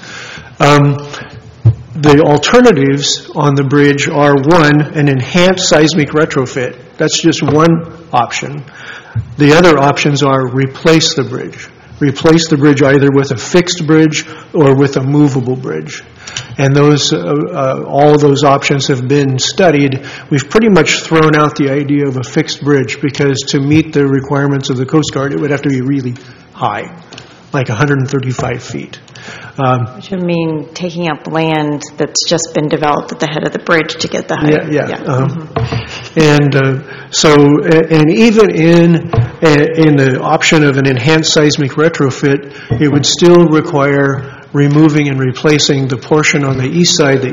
The alternatives on the bridge are, one, an enhanced seismic retrofit. That's just one option. The other options are replace the bridge. Replace the bridge either with a fixed bridge or with a movable bridge. And those, all of those options have been studied. We've pretty much thrown out the idea of a fixed bridge, because to meet the requirements of the Coast Guard, it would have to be really high, like 135 feet. Which would mean taking up land that's just been developed at the head of the bridge to get the height. And even in the option of an enhanced seismic retrofit, it would still require removing and replacing the portion on the east side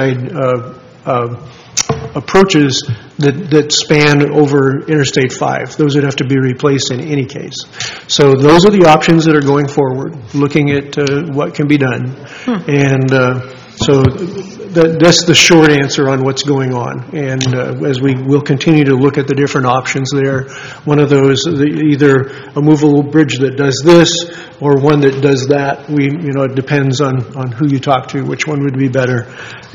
approaches that span over Interstate 5. Those would have to be replaced in any case. So those are the options that are going forward, looking at what can be done. And so that's the short answer on what's going on. And as we will continue to look at the different options there, one of those, either a movable bridge that does this or one that does that, it depends on who you talk to, which one would be better.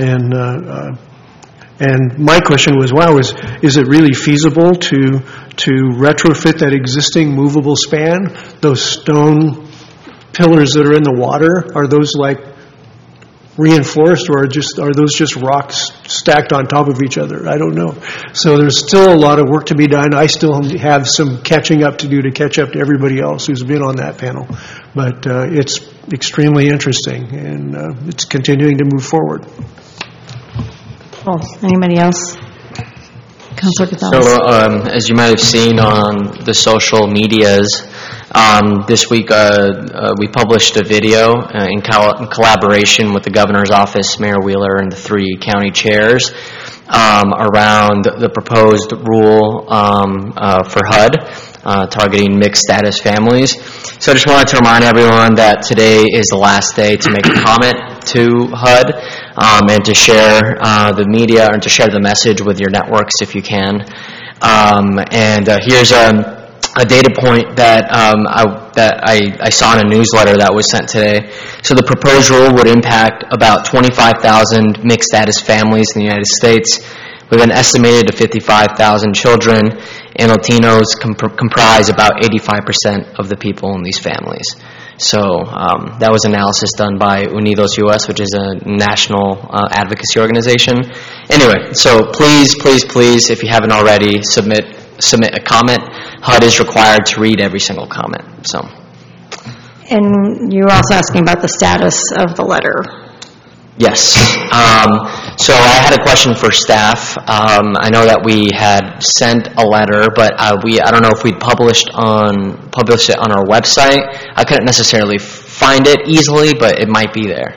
And my question was, wow, is it really feasible to retrofit that existing movable span? Those stone pillars that are in the water, are those like reinforced, or are those just rocks stacked on top of each other? I don't know. So there's still a lot of work to be done. I still have some catching up to do to catch up to everybody else who's been on that panel. But it's extremely interesting, and it's continuing to move forward. Cool. Anybody else? Councilor Gonzalez. So, as you might have seen on the social medias, this week we published a video in collaboration with the Governor's Office, Mayor Wheeler, and the 3 county chairs around the proposed rule for HUD, targeting mixed status families. So I just wanted to remind everyone that today is the last day to make a comment to HUD and to share the media, and to share the message with your networks if you can. Here's a data point that I saw in a newsletter that was sent today. So the proposed rule would impact about 25,000 mixed status families in the United States, with an estimated 55,000 children, and Latinos comprise about 85% of the people in these families. So that was analysis done by Unidos US, which is a national advocacy organization. Anyway, so please, if you haven't already, submit a comment. HUD is required to read every single comment. So. And you were also asking about the status of the letter. Yes. So I had a question for staff. I know that we had sent a letter, but I don't know if we published it on our website. I couldn't necessarily find it easily, but it might be there.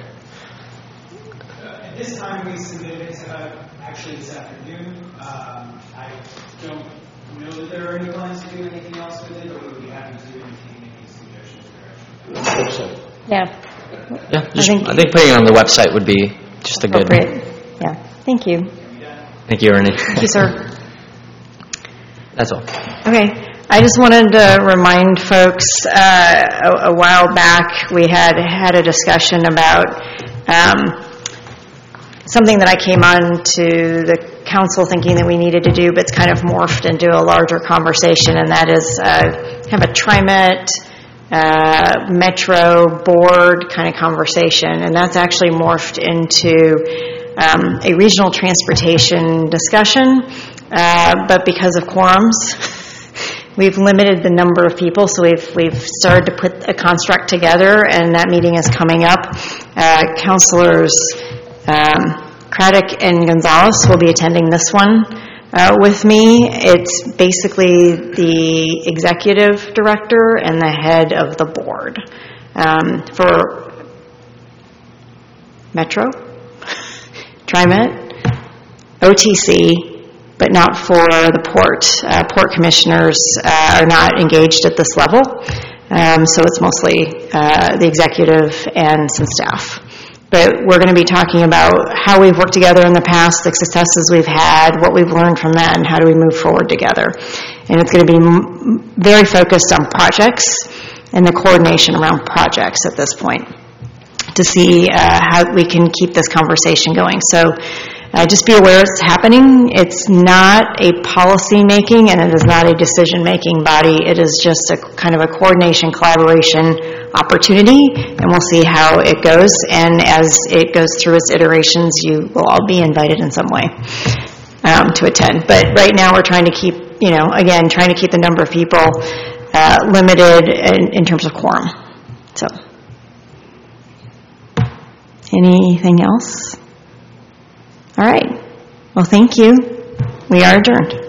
At this time, we submitted it actually this afternoon. I don't know that there are any plans to do anything else with it, but we would be happy to do anything, any suggestions there. Yeah. Yeah, I think putting it on the website would be just a good. Yeah. Thank you. Thank you, Ernie. Thank you, sir. That's all. Okay. I just wanted to remind folks, a while back we had a discussion about something that I came on to the council thinking that we needed to do, but it's kind of morphed into a larger conversation, and that is kind of a TriMet Metro board kind of conversation, and that's actually morphed into a regional transportation discussion, but because of quorums, we've limited the number of people, so we've started to put a construct together, and that meeting is coming up. Councilors Craddock and Gonzalez will be attending this one with me. It's basically the executive director and the head of the board. for Metro, TriMet, OTC, but not for the port. Port commissioners are not engaged at this level, so it's mostly the executive and some staff. But we're going to be talking about how we've worked together in the past, the successes we've had, what we've learned from that, and how do we move forward together. And it's going to be very focused on projects and the coordination around projects at this point to see how we can keep this conversation going. So just be aware it's happening. It's not a policy-making, and it is not a decision-making body. It is just a kind of a coordination, collaboration opportunity, and we'll see how it goes. And as it goes through its iterations, you will all be invited in some way to attend. But right now, we're trying to keep, again, trying to keep the number of people limited in terms of quorum. So, anything else? All right. Well, thank you. We are adjourned.